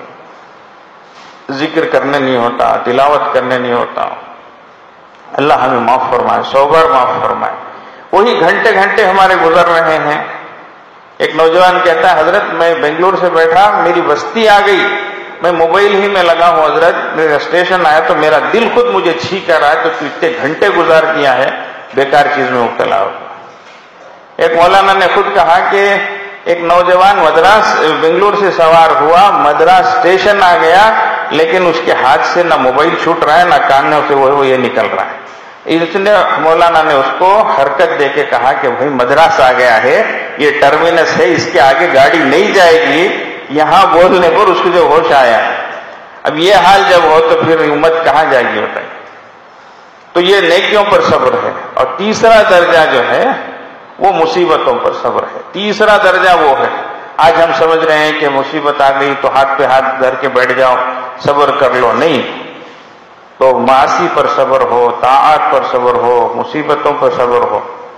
ہے، ذکر کرنے نہیں ہوتا، تلاوت کرنے نہیں ہوتا، اللہ ہمیں معاف فرمائے، سو بار معاف فرمائے۔ وہی گھنٹے گھنٹے ہمارے گزر رہے ہیں۔ ایک نوجوان کہتا ہے حضرت میں بنگلور سے بیٹھا، میری بستی آ گئی، میں موبائل ہی میں لگا ہوں حضرت، میرا اسٹیشن آیا تو میرا دل خود مجھے چھین کر رہا ہے تو تو اتنے گھنٹے گزار دیا ہے بیکار چیز میں مبتلا ہو۔ ایک مولانا نے خود کہا کہ ایک نوجوان مدراس بنگلور سے سوار ہوا، مدراس اسٹیشن آ گیا، لیکن اس کے ہاتھ سے نہ موبائل چھوٹ رہا ہے نہ کانوں سے وہ یہ نکل رہا ہے۔ اس نے مولانا نے اس کو حرکت دے کے کہا کہ بھائی مدراس آ گیا ہے، یہ ٹرمینس ہے، اس کے آگے گاڑی نہیں جائے گی، یہاں بولنے پر اس کو جو ہوش آیا ہے۔ اب یہ حال جب ہو تو پھر امت کہاں جائے گی بتائیے؟ تو یہ نیکیوں پر صبر ہے۔ اور تیسرا درجہ جو ہے وہ مصیبتوں پر صبر ہے۔ تیسرا درجہ وہ ہے، آج ہم سمجھ رہے ہیں کہ مصیبت آ گئی تو ہاتھ پہ ہاتھ دھر کے بیٹھ جاؤ، صبر کر لو، نہیں، تو معاصی پر صبر ہو، طاعات پر صبر ہو، مصیبتوں پر صبر ہو۔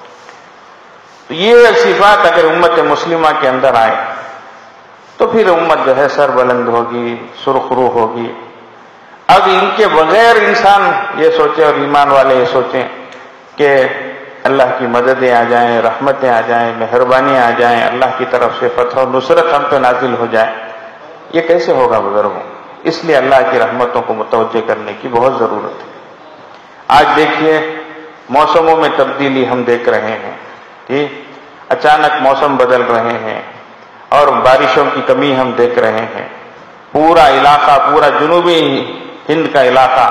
تو یہ صفات اگر امت مسلمہ کے اندر آئے تو پھر امت جو ہے سر بلند ہوگی، سرخ رو ہوگی۔ اب ان کے بغیر انسان یہ سوچے اور ایمان والے یہ سوچیں کہ اللہ کی مددیں آ جائیں، رحمتیں آ جائیں، مہربانی آ جائیں، اللہ کی طرف سے فتح و نصرت ہم پہ نازل ہو جائے، یہ کیسے ہوگا بزرگوں؟ اس لیے اللہ کی رحمتوں کو متوجہ کرنے کی بہت ضرورت ہے۔ آج دیکھیے موسموں میں تبدیلی ہم دیکھ رہے ہیں، ٹھیک، اچانک موسم بدل رہے ہیں اور بارشوں کی کمی ہم دیکھ رہے ہیں۔ پورا علاقہ، پورا جنوبی ہند کا علاقہ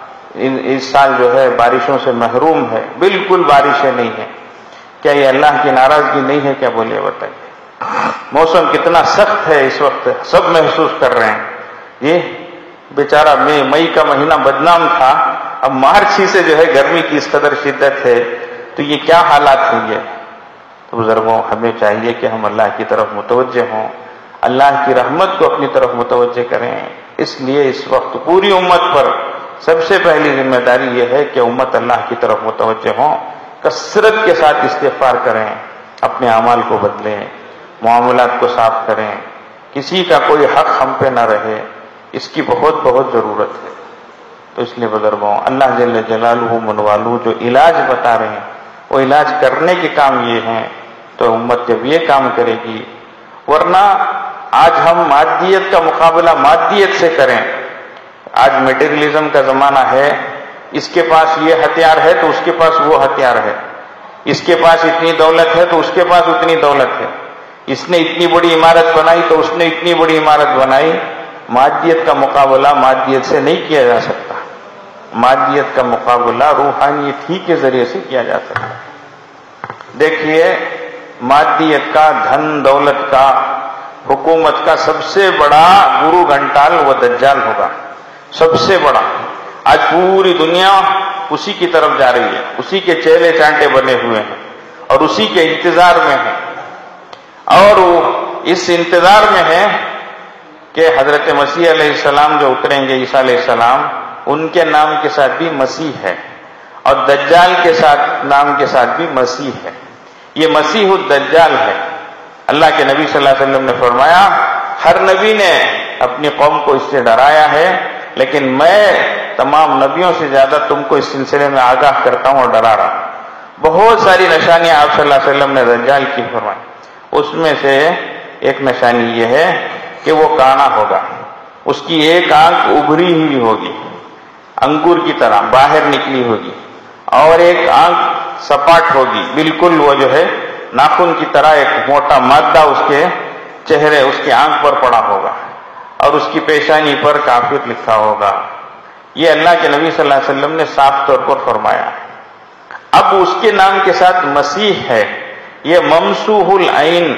اس سال جو ہے بارشوں سے محروم ہے، بالکل بارشیں نہیں ہیں۔ کیا یہ اللہ کی ناراضگی نہیں ہے؟ کیا بولیے بتائیے؟ موسم کتنا سخت ہے اس وقت، سب محسوس کر رہے ہیں۔ یہ بیچارہ مئی مئی کا مہینہ بدنام تھا، اب مارچ ہی سے جو ہے گرمی کی اس قدر شدت ہے، تو یہ کیا حالات ہیں یہ؟ تو بزرگوں ہمیں چاہیے کہ ہم اللہ کی طرف متوجہ ہوں، اللہ کی رحمت کو اپنی طرف متوجہ کریں۔ اس لیے اس وقت پوری امت پر سب سے پہلی ذمہ داری یہ ہے کہ امت اللہ کی طرف متوجہ ہوں، کثرت کے ساتھ استغفار کریں، اپنے اعمال کو بدلیں، معاملات کو صاف کریں، کسی کا کوئی حق ہم پہ نہ رہے، اس کی بہت بہت ضرورت ہے۔ تو اس لیے بزرگوں اللہ جل جلالہ منوالو جو علاج بتا رہے ہیں وہ علاج کرنے کے کام یہ ہیں، تو امت جب یہ کام کرے گی، ورنہ آج ہم مادیت کا مقابلہ مادیت سے کریں، آج میٹیریلزم کا زمانہ ہے، اس کے پاس یہ ہتھیار ہے تو اس کے پاس وہ ہتھیار ہے، اس کے پاس اتنی دولت ہے تو اس کے پاس اتنی دولت ہے، اس نے اتنی بڑی عمارت بنائی تو اس نے اتنی بڑی عمارت بنائی۔ مادیت کا مقابلہ مادیت سے نہیں کیا جا سکتا، مادیت کا مقابلہ روحانیت ہی کے ذریعے سے کیا جا سکتا ہے۔ دیکھیے مادیت کا، دھن دولت کا، حکومت کا سب سے بڑا گرو گھنٹال وہ دجال ہوگا، سب سے بڑا۔ آج پوری دنیا اسی کی طرف جا رہی ہے، اسی کے چہلے چانٹے بنے ہوئے ہیں اور اسی کے انتظار میں ہے، اور وہ اس انتظار میں ہے کہ حضرت مسیح علیہ السلام جو اتریں گے، عیسیٰ علیہ السلام، ان کے نام کے ساتھ بھی مسیح ہے، اور دجال کے ساتھ نام کے ساتھ بھی مسیح ہے۔ یہ مسیح الدجال ہے۔ اللہ کے نبی صلی اللہ علیہ وسلم نے فرمایا ہر نبی نے اپنی قوم کو اس سے ڈرایا ہے، لیکن میں تمام نبیوں سے زیادہ تم کو اس سلسلے میں آگاہ کرتا ہوں اور ڈرا رہا ہوں۔ بہت ساری نشانیاں آپ صلی اللہ علیہ وسلم نے دجال کی فرمائی، اس میں سے ایک نشانی یہ ہے کہ وہ کانا ہوگا، اس کی ایک آنکھ ابھری ہوئی ہوگی، انگور کی طرح باہر نکلی ہوگی، اور ایک آنکھ سپاٹ ہوگی، بالکل وہ جو ہے ناخن کی طرح ایک موٹا مادہ اس کے چہرے، اس کی آنکھ پر پڑا ہوگا، اور اس کی پیشانی پر کافر لکھا ہوگا۔ یہ اللہ کے نبی صلی اللہ علیہ وسلم نے صاف طور پر فرمایا ہے۔ اب اس کے نام کے ساتھ مسیح ہے، یہ ممسوح العین،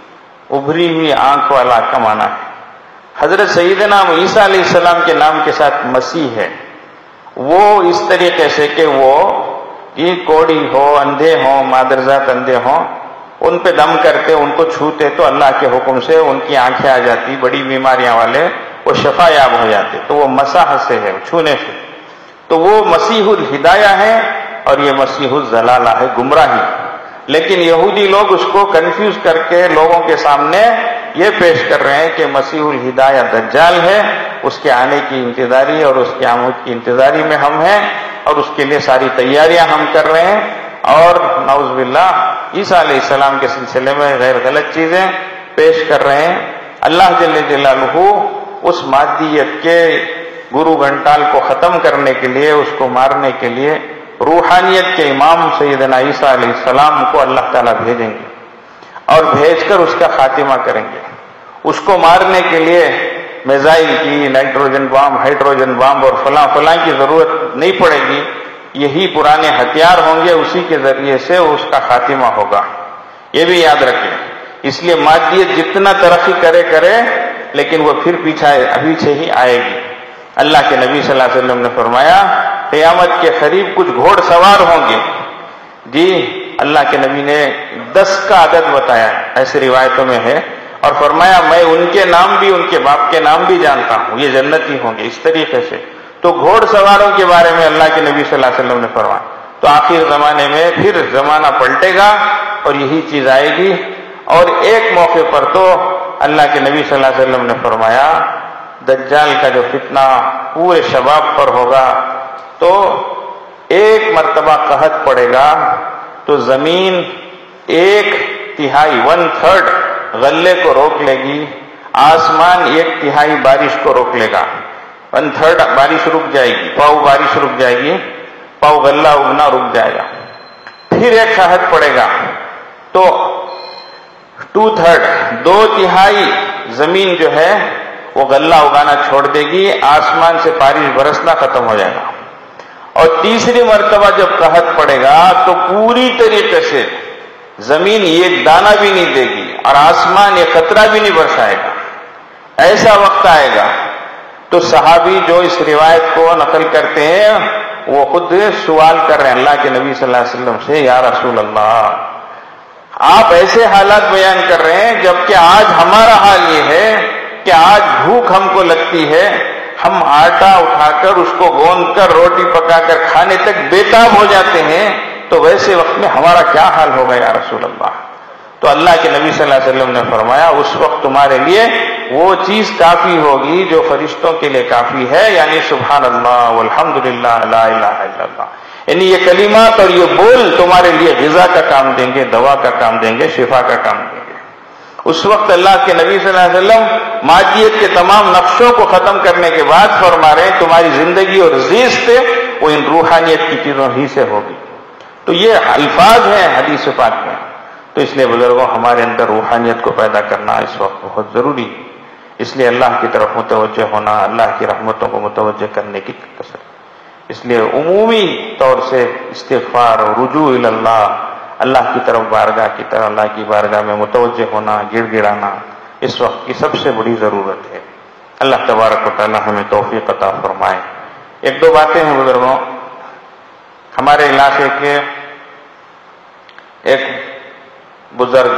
ابھری ہوئی آنکھ والا کا معنی ہے۔ حضرت سیدنا عیسیٰ علیہ السلام کے نام کے ساتھ مسیح ہے، وہ اس طریقے سے کہ وہ یہ کوڑی ہو، اندھے ہوں، مادرزات اندھے ہوں، ان پہ دم کرتے، ان کو چھوتے تو اللہ کے حکم سے ان کی آنکھیں آ جاتی، بڑی بیماریاں والے وہ شفا یاب ہو جاتے، تو وہ مسح سے ہے، چھونے سے. تو وہ مسیح الہدایہ ہے اور یہ مسیح الضلالہ ہے، گمراہی. لیکن یہودی لوگ اس کو کنفیوز کر کے لوگوں کے سامنے یہ پیش کر رہے ہیں کہ مسیح الہدایہ دجال ہے، اس کے آنے کی انتظاری اور اس کی آمد کی انتظاری میں ہم ہیں اور اس کے لیے ساری تیاریاں ہم کر رہے ہیں. اور نعوذ باللہ عیسیٰ علیہ السلام کے سلسلے میں غیر غلط چیزیں پیش کر رہے ہیں. اللہ جل جلالہ اس مادیت کے گرو گھنٹال کو ختم کرنے کے لیے، اس کو مارنے کے لیے روحانیت کے امام سیدنا عیسیٰ علیہ السلام کو اللہ تعالیٰ بھیجیں گے اور بھیج کر اس کا خاتمہ کریں گے. اس کو مارنے کے لیے میزائل کی، نائٹروجن بام، ہائیڈروجن بام اور فلاں فلاں کی ضرورت نہیں پڑے گی. یہی پرانے ہتھیار ہوں گے، اسی کے ذریعے سے اس کا خاتمہ ہوگا. یہ بھی یاد رکھیں. اس لیے مادیت جتنا ترقی کرے کرے لیکن وہ پھر پیچھے پیچھے ہی آئے گی. اللہ کے نبی صلی اللہ علیہ وسلم نے فرمایا قیامت کے قریب کچھ گھوڑ سوار ہوں گے. جی اللہ کے نبی نے دس کا عدد بتایا، ایسی روایتوں میں ہے، اور فرمایا میں ان کے نام بھی، ان کے باپ کے نام بھی جانتا ہوں، یہ جنتی ہوں گے. اس طریقے سے تو گھوڑ سواروں کے بارے میں اللہ کے نبی صلی اللہ علیہ وسلم نے فرمایا. تو آخر زمانے میں پھر زمانہ پلٹے گا اور یہی چیز آئے گی. اور ایک موقع پر تو اللہ کے نبی صلی اللہ علیہ وسلم نے فرمایا دجال کا جو فتنہ پورے شباب پر ہوگا تو ایک مرتبہ قحط پڑے گا تو زمین ایک تہائی ون تھرڈ غلے کو روک لے گی، آسمان ایک تہائی بارش کو روک لے گا. ون تھرڈ بارش رک جائے گی، پاؤ بارش رک جائے گی، پاؤ غلہ اگنا رک جائے گا. پھر ایک قحط پڑے گا تو ٹو تھرڈ دو تہائی زمین جو ہے وہ غلہ اگانا چھوڑ دے گی، آسمان سے بارش برسنا ختم ہو جائے گا. اور تیسری مرتبہ جب قحط پڑے گا تو پوری طریقے سے زمین ایک دانہ بھی نہیں دے گی اور آسمان ایک قطرہ بھی نہیں برسائے گا. ایسا وقت آئے گا تو صحابی جو اس روایت کو نقل کرتے ہیں وہ خود سوال کر رہے ہیں اللہ کے نبی صلی اللہ علیہ وسلم سے، یا رسول اللہ آپ ایسے حالات بیان کر رہے ہیں جبکہ آج ہمارا حال یہ ہے کہ آج بھوک ہم کو لگتی ہے، ہم آٹا اٹھا کر اس کو گوندھ کر روٹی پکا کر کھانے تک بےتاب ہو جاتے ہیں، تو ویسے وقت میں ہمارا کیا حال ہوگا یا رسول اللہ؟ تو اللہ کے نبی صلی اللہ علیہ وسلم نے فرمایا اس وقت تمہارے لیے وہ چیز کافی ہوگی جو فرشتوں کے لیے کافی ہے، یعنی سبحان اللہ والحمدللہ لا الہ الا اللہ. یعنی یہ کلمات اور یہ بول تمہارے لیے غذا کا کام دیں گے، دوا کا کام دیں گے، شفا کا کام دیں گے. اس وقت اللہ کے نبی صلی اللہ علیہ وسلم مادیت کے تمام نقشوں کو ختم کرنے کے بعد فرما رہے ہیں تمہاری زندگی اور زیست وہ ان روحانیت کی چیزوں ہی سے ہوگی. تو یہ الفاظ ہیں حدیث پاک میں. تو اس لیے بزرگوں ہمارے اندر روحانیت کو پیدا کرنا اس وقت بہت ضروری ہے. اس لیے اللہ کی طرف متوجہ ہونا، اللہ کی رحمتوں کو متوجہ کرنے کی کثرت. اس لیے عمومی طور سے استغفار اور رجوع الی اللہ، اللہ کی طرف بارگاہ کی طرف اللہ کی بارگاہ میں متوجہ ہونا، گڑ گڑانا اس وقت کی سب سے بڑی ضرورت ہے. اللہ تبارک و تعالی ہمیں توفیق عطا فرمائے. ایک دو باتیں ہیں بزرگوں. ہمارے علاقے کے ایک بزرگ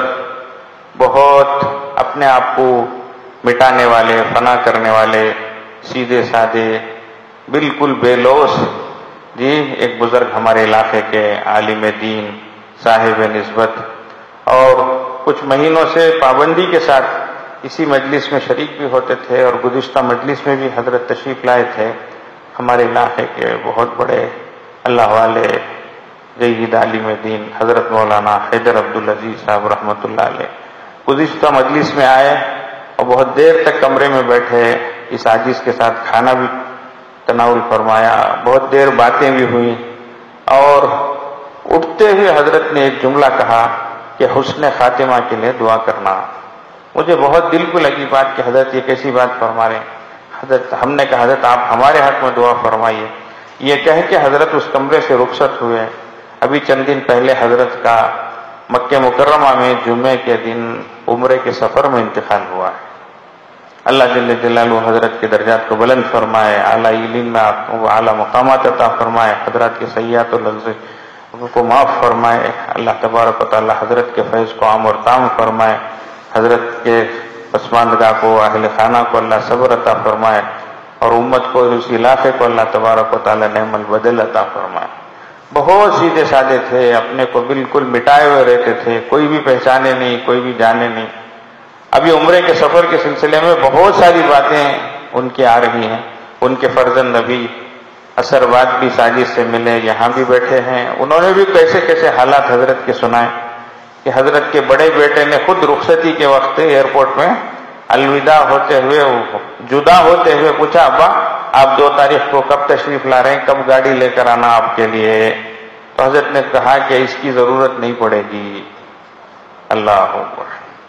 بہت اپنے آپ کو مٹانے والے، فنا کرنے والے، سیدھے سادے، بالکل بے لوث جی ایک بزرگ ہمارے علاقے کے عالم دین، صاحب نسبت، اور کچھ مہینوں سے پابندی کے ساتھ اسی مجلس میں شریک بھی ہوتے تھے اور گزشتہ مجلس میں بھی حضرت تشریف لائے تھے. ہمارے علاقے کے بہت بڑے اللہ والے جید عالم دین حضرت مولانا حیدر عبدالعزیز صاحب رحمۃ اللہ علیہ گزشتہ مجلس میں آئے اور بہت دیر تک کمرے میں بیٹھے، اس عاجز کے ساتھ کھانا بھی تناول فرمایا، بہت دیر باتیں بھی ہوئی، اور اٹھتے ہوئے حضرت نے ایک جملہ کہا کہ حسن خاتمہ کے لیے دعا کرنا. مجھے بہت دل کو لگی بات کہ حضرت یہ کیسی بات فرما رہے ہیں. حضرت ہم نے کہا حضرت آپ ہمارے حق میں دعا فرمائیے. یہ کہہ کے حضرت اس کمرے سے رخصت ہوئے. ابھی چند دن پہلے حضرت کا مکہ مکرمہ میں جمعے کے دن عمرے کے سفر میں انتقال ہوا ہے. اللہ جل جلالہ حضرت کے درجات کو بلند فرمائے، اعلیٰ علم میں اعلیٰ مقامات عطا فرمائے، حضرات کے سیئات و ان کو معاف فرمائے. اللہ تبارک و تعالی حضرت کے فیض کو عام اور تام فرمائے. حضرت کے پسماندگاہ کو، اہل خانہ کو اللہ صبر عطا فرمائے، اور امت کو، اس علاقے کو اللہ تبارک و تعالی نعم البدل عطا فرمائے. بہت سیدھے سادے تھے، اپنے کو بالکل مٹائے ہوئے رہتے تھے، کوئی بھی پہچانے نہیں، کوئی بھی جانے نہیں. ابھی عمرے کے سفر کے سلسلے میں بہت ساری باتیں ان کی آ رہی ہیں. ان کے فرزند نبی اثر بعد بھی ساجد سے ملے، یہاں بھی بیٹھے ہیں. انہوں نے بھی کیسے کیسے حالات حضرت کے سنائے کہ حضرت کے بڑے بیٹے نے خود رخصتی کے وقت ایئرپورٹ میں الوداع ہوتے ہوئے، جدا ہوتے ہوئے پوچھا، ابا آپ دو تاریخ کو کب تشریف لا رہے ہیں، کب گاڑی لے کر آنا آپ کے لیے؟ تو حضرت نے کہا کہ اس کی ضرورت نہیں پڑے گی. اللہ اکبر.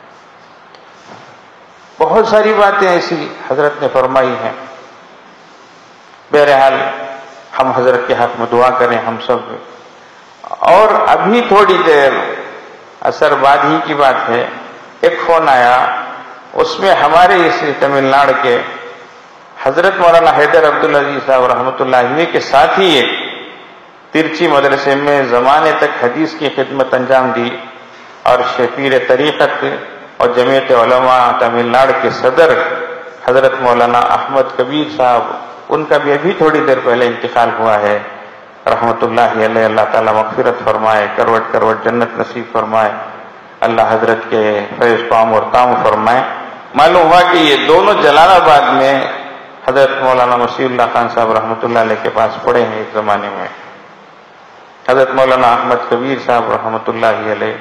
بہت ساری باتیں ایسی حضرت نے فرمائی ہیں. بہرحال ہم حضرت کے حق میں دعا کریں ہم سب. اور ابھی تھوڑی دیر اثر بعد ہی کی بات ہے، ایک فون آیا، اس میں ہمارے اس تمل ناڈو کے حضرت مولانا حیدر عبدالعزیز صاحب رحمۃ اللہ علیہ کے ساتھ ہی ایک ترچی مدرسے میں زمانے تک حدیث کی خدمت انجام دی، اور شفیع طریقت اور جمعیت علماء تمل ناڈو کے صدر حضرت مولانا احمد کبیر صاحب، ان کا بھی ابھی تھوڑی دیر پہلے انتقال ہوا ہے رحمۃ اللہ علیہ. اللہ تعالیٰ مغفرت فرمائے، کروٹ کروٹ جنت نصیب فرمائے. اللہ حضرت کے فیض قام اور تام فرمائے. معلوم ہوا کہ یہ دونوں جلال آباد میں حضرت مولانا مسیح اللہ خان صاحب رحمۃ اللہ علیہ کے پاس پڑھے ہیں. اس زمانے میں حضرت مولانا احمد کبیر صاحب رحمۃ اللہ علیہ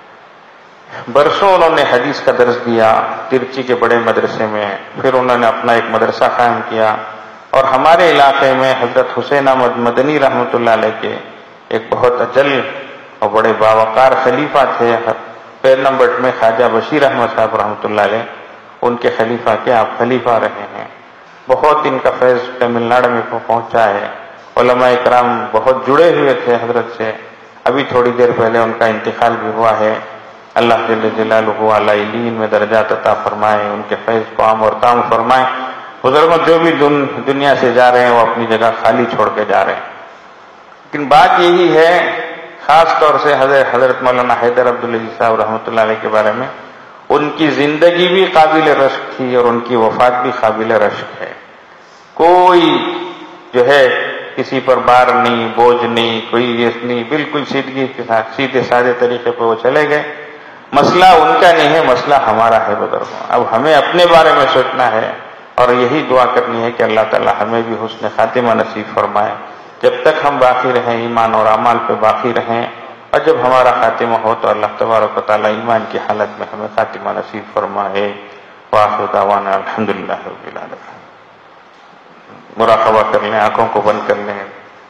برسوں انہوں نے حدیث کا درس دیا ترچی کے بڑے مدرسے میں. پھر انہوں نے اپنا ایک مدرسہ قائم کیا، اور ہمارے علاقے میں حضرت حسین احمد مدنی رحمۃ اللہ علیہ کے ایک بہت اجل اور بڑے باوقار خلیفہ تھے. پیر نمبر میں خواجہ بشیر احمد صاحب رحمۃ اللہ علیہ، ان کے خلیفہ کے آپ خلیفہ رہے ہیں. بہت ان کا فیض تمل ناڈو میں پہنچا ہے. علماء کرام بہت جڑے ہوئے تھے حضرت سے. ابھی تھوڑی دیر پہلے ان کا انتقال بھی ہوا ہے. اللہ جل جلالہ اعلی علین میں درجات عطا فرمائے، ان کے فیض کو عام اور تام فرمائے. بزرگوں جو بھی دنیا سے جا رہے ہیں وہ اپنی جگہ خالی چھوڑ کے جا رہے ہیں. لیکن بات یہی ہے، خاص طور سے حضرت حضرت مولانا حیدر عبدالعزیز صاحب رحمۃ اللہ علیہ کے بارے میں، ان کی زندگی بھی قابل رشک تھی اور ان کی وفات بھی قابل رشک ہے. کوئی جو ہے کسی پر بار نہیں، بوجھ نہیں، کوئی یہ نہیں، بالکل سیدھگی کے ساتھ سیدھے سادے طریقے پہ وہ چلے گئے. مسئلہ ان کا نہیں ہے، مسئلہ ہمارا ہے بزرگوں. اب ہمیں اپنے بارے میں سوچنا ہے اور یہی دعا کرنی ہے کہ اللہ تعالی ہمیں بھی حسن خاتمہ نصیب فرمائے. جب تک ہم باقی رہیں، ایمان اور اعمال پہ باقی رہیں، اور جب ہمارا خاتمہ ہو تو اللہ تبارک و تعالی ایمان کی حالت میں ہمیں خاتمہ نصیب فرمائے. وآخر دعوانا الحمدللہ رب العالمین. مراقبہ کر لیں، آنکھوں کو بند کر لیں،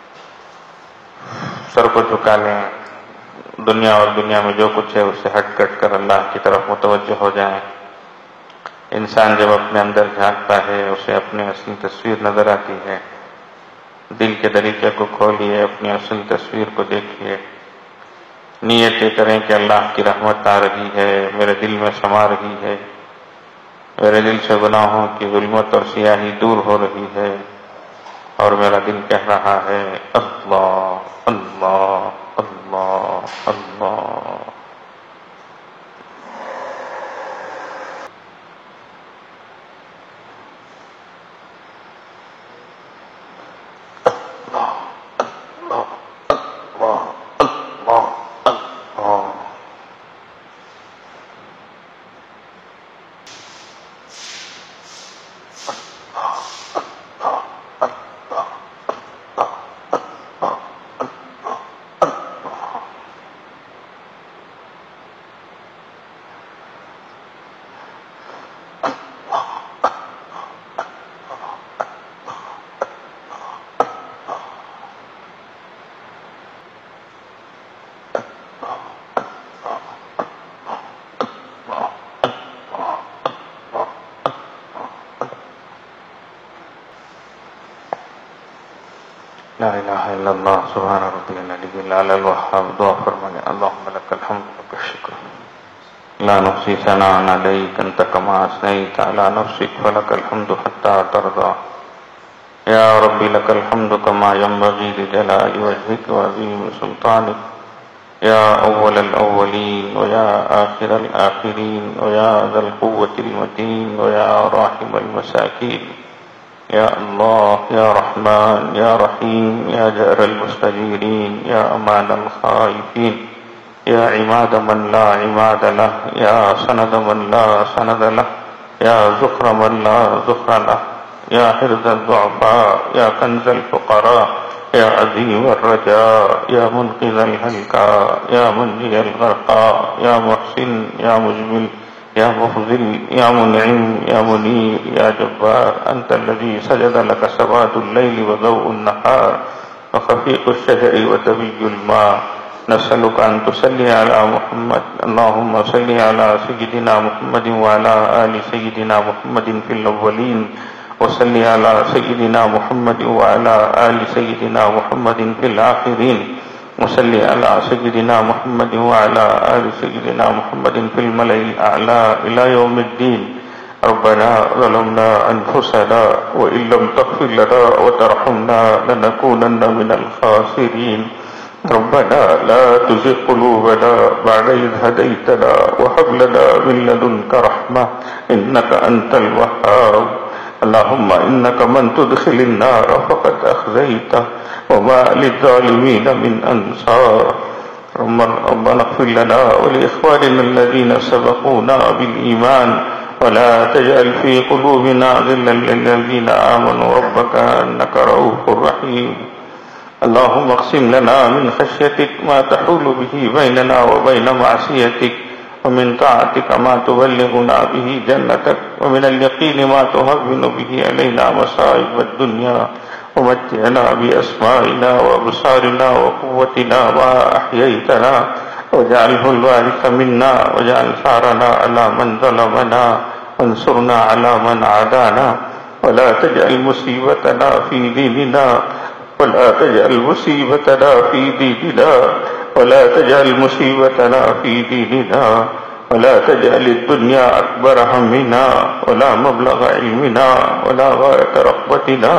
سر کو جھکا لیں. دنیا اور دنیا میں جو کچھ ہے اس سے ہٹ کٹ کر اللہ کی طرف متوجہ ہو جائیں. انسان جب اپنے اندر جھانکتا ہے اسے اپنی اصل تصویر نظر آتی ہے. دل کے دریچے کو کھولیے، اپنی اصل تصویر کو دیکھیے. نیتیں کریں کہ اللہ کی رحمت آ رہی ہے، میرے دل میں سما رہی ہے، میرے دل سے گناہوں کی ظلمت اور سیاہی دور ہو رہی ہے، اور میرا دل کہہ رہا ہے اللہ اللہ اللہ اللہ. لا الہ الا اللہ سبحان ربی العلی العلی الوہاب. دعا فرمائیں. اللہم لک الحمد لک الشکر لا نحصی ثناء علیک انت کما اثنیت علی نفسک فلک الحمد حتی ترضی. يا رب لك الحمد كما ينبغي لجلال وجهك وعظيم سلطانك يا أول الأولين ويا آخر الآخرين ويا ذا القوة المتين ويا راحم المساكين يا الله يا رحمن يا رحيم يا جار المستجيرين يا أمان الخائفين يا عماد من لا عماد له يا سند من لا سند له يا ذخر من لا ذخر له يا حرز الضعفاء يا كنز الفقراء يا عظيم الرجاء يا منقذ الهلكى يا منجي الغرقى يا محسن يا مجمل يا مفضل يا منعم يا منير يا جبار أنت الذي سجد لك سواد الليل وضوء النهار وخفيق الشجر وتبي الماء نسألك أن تصلي على محمد اللهم صل على سيدنا محمد وعلى آل سيدنا محمد في الأولين وصل على سيدنا محمد وعلى آل سيدنا محمد في الآخرين وصل على سيدنا محمد وعلى آل سيدنا محمد في الملأ الأعلى إلى يوم الدين ربنا ظلمنا أنفسنا وإن لم تغفر لنا وترحمنا لنكونن من الخاسرين ربنا لا تزغ قلوبنا بعد إذ هديتنا وهب لنا من لدنك رحمة إنك أنت الوهاب اللهم إنك من تدخل النار فقد أخزيته وما للظالمين من أنصار ربنا اغفر لنا ولإخواننا الذين سبقونا بالإيمان ولا تجعل في قلوبنا غلا للذين آمنوا ربك إنك رؤوف رحيم اللهم اقسم لنا من خشيتك ما تحول به بيننا وبين معصيتك ومن طاعتك ما تبلغنا به جنتك ومن اليقين ما تهون به علينا مصائب الدنيا ومتعنا بأسمائنا وأبصارنا وقوتنا ما أحييتنا واجعله الوارث منا واجعل ثارنا على من ظلمنا وانصرنا على من عادانا ولا تجعل مصيبتنا في ديننا ولا تجعل مصيبتنا في ديننا ولا تجعل مصيبتنا في ديننا ولا تجعل الدنيا أكبر همنا ولا مبلغ علمنا ولا غاية رغبتنا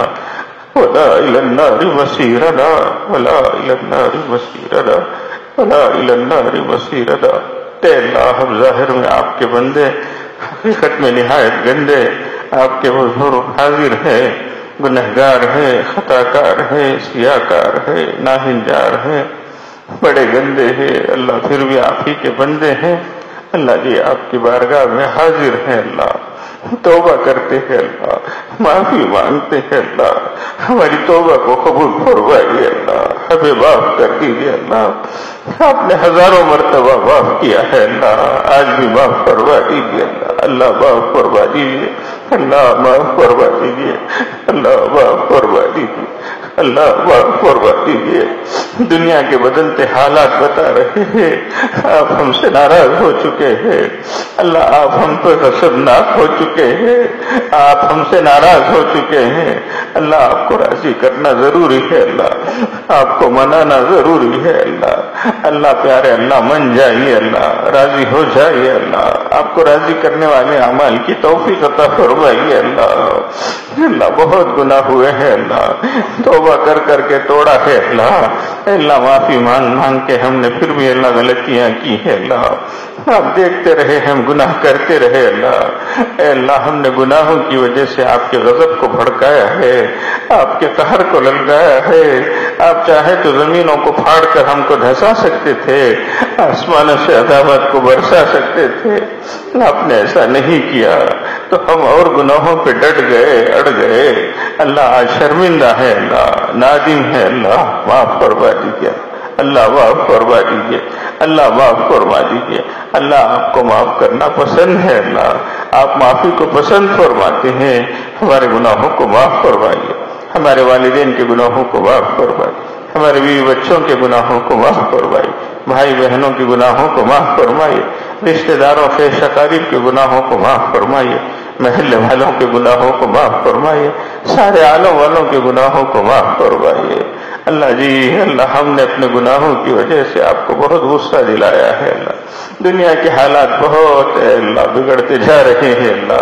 ولا إلى النار مصيرنا ولا إلى النار مصيرنا ولا إلى النار مصيرنا اے اللہ ہم ظاہر میں آپ کے بندے حقیقت میں نہایت گندے آپ کے حضور حاضر ہیں گنہگار ہے خطا کار ہے سیاکار ہے ناہنجار ہے بڑے گندے ہیں اللہ پھر بھی آپ ہی کے بندے ہیں اللہ جی آپ کی بارگاہ میں حاضر ہیں اللہ توبہ کرتے ہیں اللہ معافی مانگتے ہیں اللہ ہماری توبہ کو قبول فرمائیے اللہ ہمیں معاف کر دیجیے اللہ آپ نے ہزاروں مرتبہ معاف کیا ہے اللہ آج بھی معاف فرما دیجیے اللہ اللہ معاف فرما دیجیے اللہ معاف فرما دیجیے اللہ معاف فرما دیجیے اللہ معاف فرما دیجیے دنیا کے بدلتے حالات بتا رہے ہیں آپ ہم سے ناراض ہو چکے ہیں اللہ آپ ہم پر حسدناک ہو چکے ہیں آپ ہم سے ناراض ہو چکے ہیں اللہ آپ کو راضی کرنا ضروری ہے اللہ آپ کو منانا ضروری ہے اللہ اللہ پیارے اللہ من جائیے اللہ راضی ہو جائیے اللہ آپ کو راضی کرنے والے اعمال کی توفیق عطا فرمائیے اللہ اللہ بہت گناہ ہوئے ہیں اللہ توبہ کر کر کے توڑا ہے اللہ اللہ معافی مانگ مانگ کے ہم نے پھر بھی اللہ غلطیاں کی ہے اللہ آپ دیکھتے رہے ہم گناہ کرتے رہے اللہ اے اللہ ہم نے گناہوں کی وجہ سے آپ کے غضب کو بھڑکایا ہے آپ کے قہر کو للکایا ہے آپ چاہے تو زمینوں کو پھاڑ کر ہم کو دھسا سکتے تھے آسمانوں سے عذابات کو برسا سکتے تھے آپ نے ایسا نہیں کیا تو ہم اور گناہوں پہ ڈٹ گئے اڑ گئے اللہ آج شرمندہ ہے اللہ نادم ہے اللہ معاف فرما دیجیے اللہ معاف فرما دیجیے اللہ معاف فرما دیجیے اللہ آپ کو معاف کرنا پسند ہے اللہ آپ معافی کو پسند فرماتے ہیں ہمارے گناہوں کو معاف فرمائیے ہمارے والدین کے گناہوں کو معاف فرمائیے ہمارے بیوی بچوں کے گناہوں کو معاف فرمائیے بھائی بہنوں کے گناہوں کو معاف فرمائیے رشتہ داروں کے شقاریب کے گناہوں کو معاف فرمائیے محلے والوں کے گناہوں کو معاف فرمائیے سارے عالم والوں کے گناہوں کو معاف فرمائیے اللہ جی اللہ ہم نے اپنے گناہوں کی وجہ سے آپ کو بہت غصہ دلایا ہے اللہ دنیا کے حالات بہت اللہ بگڑتے جا رہے ہیں اللہ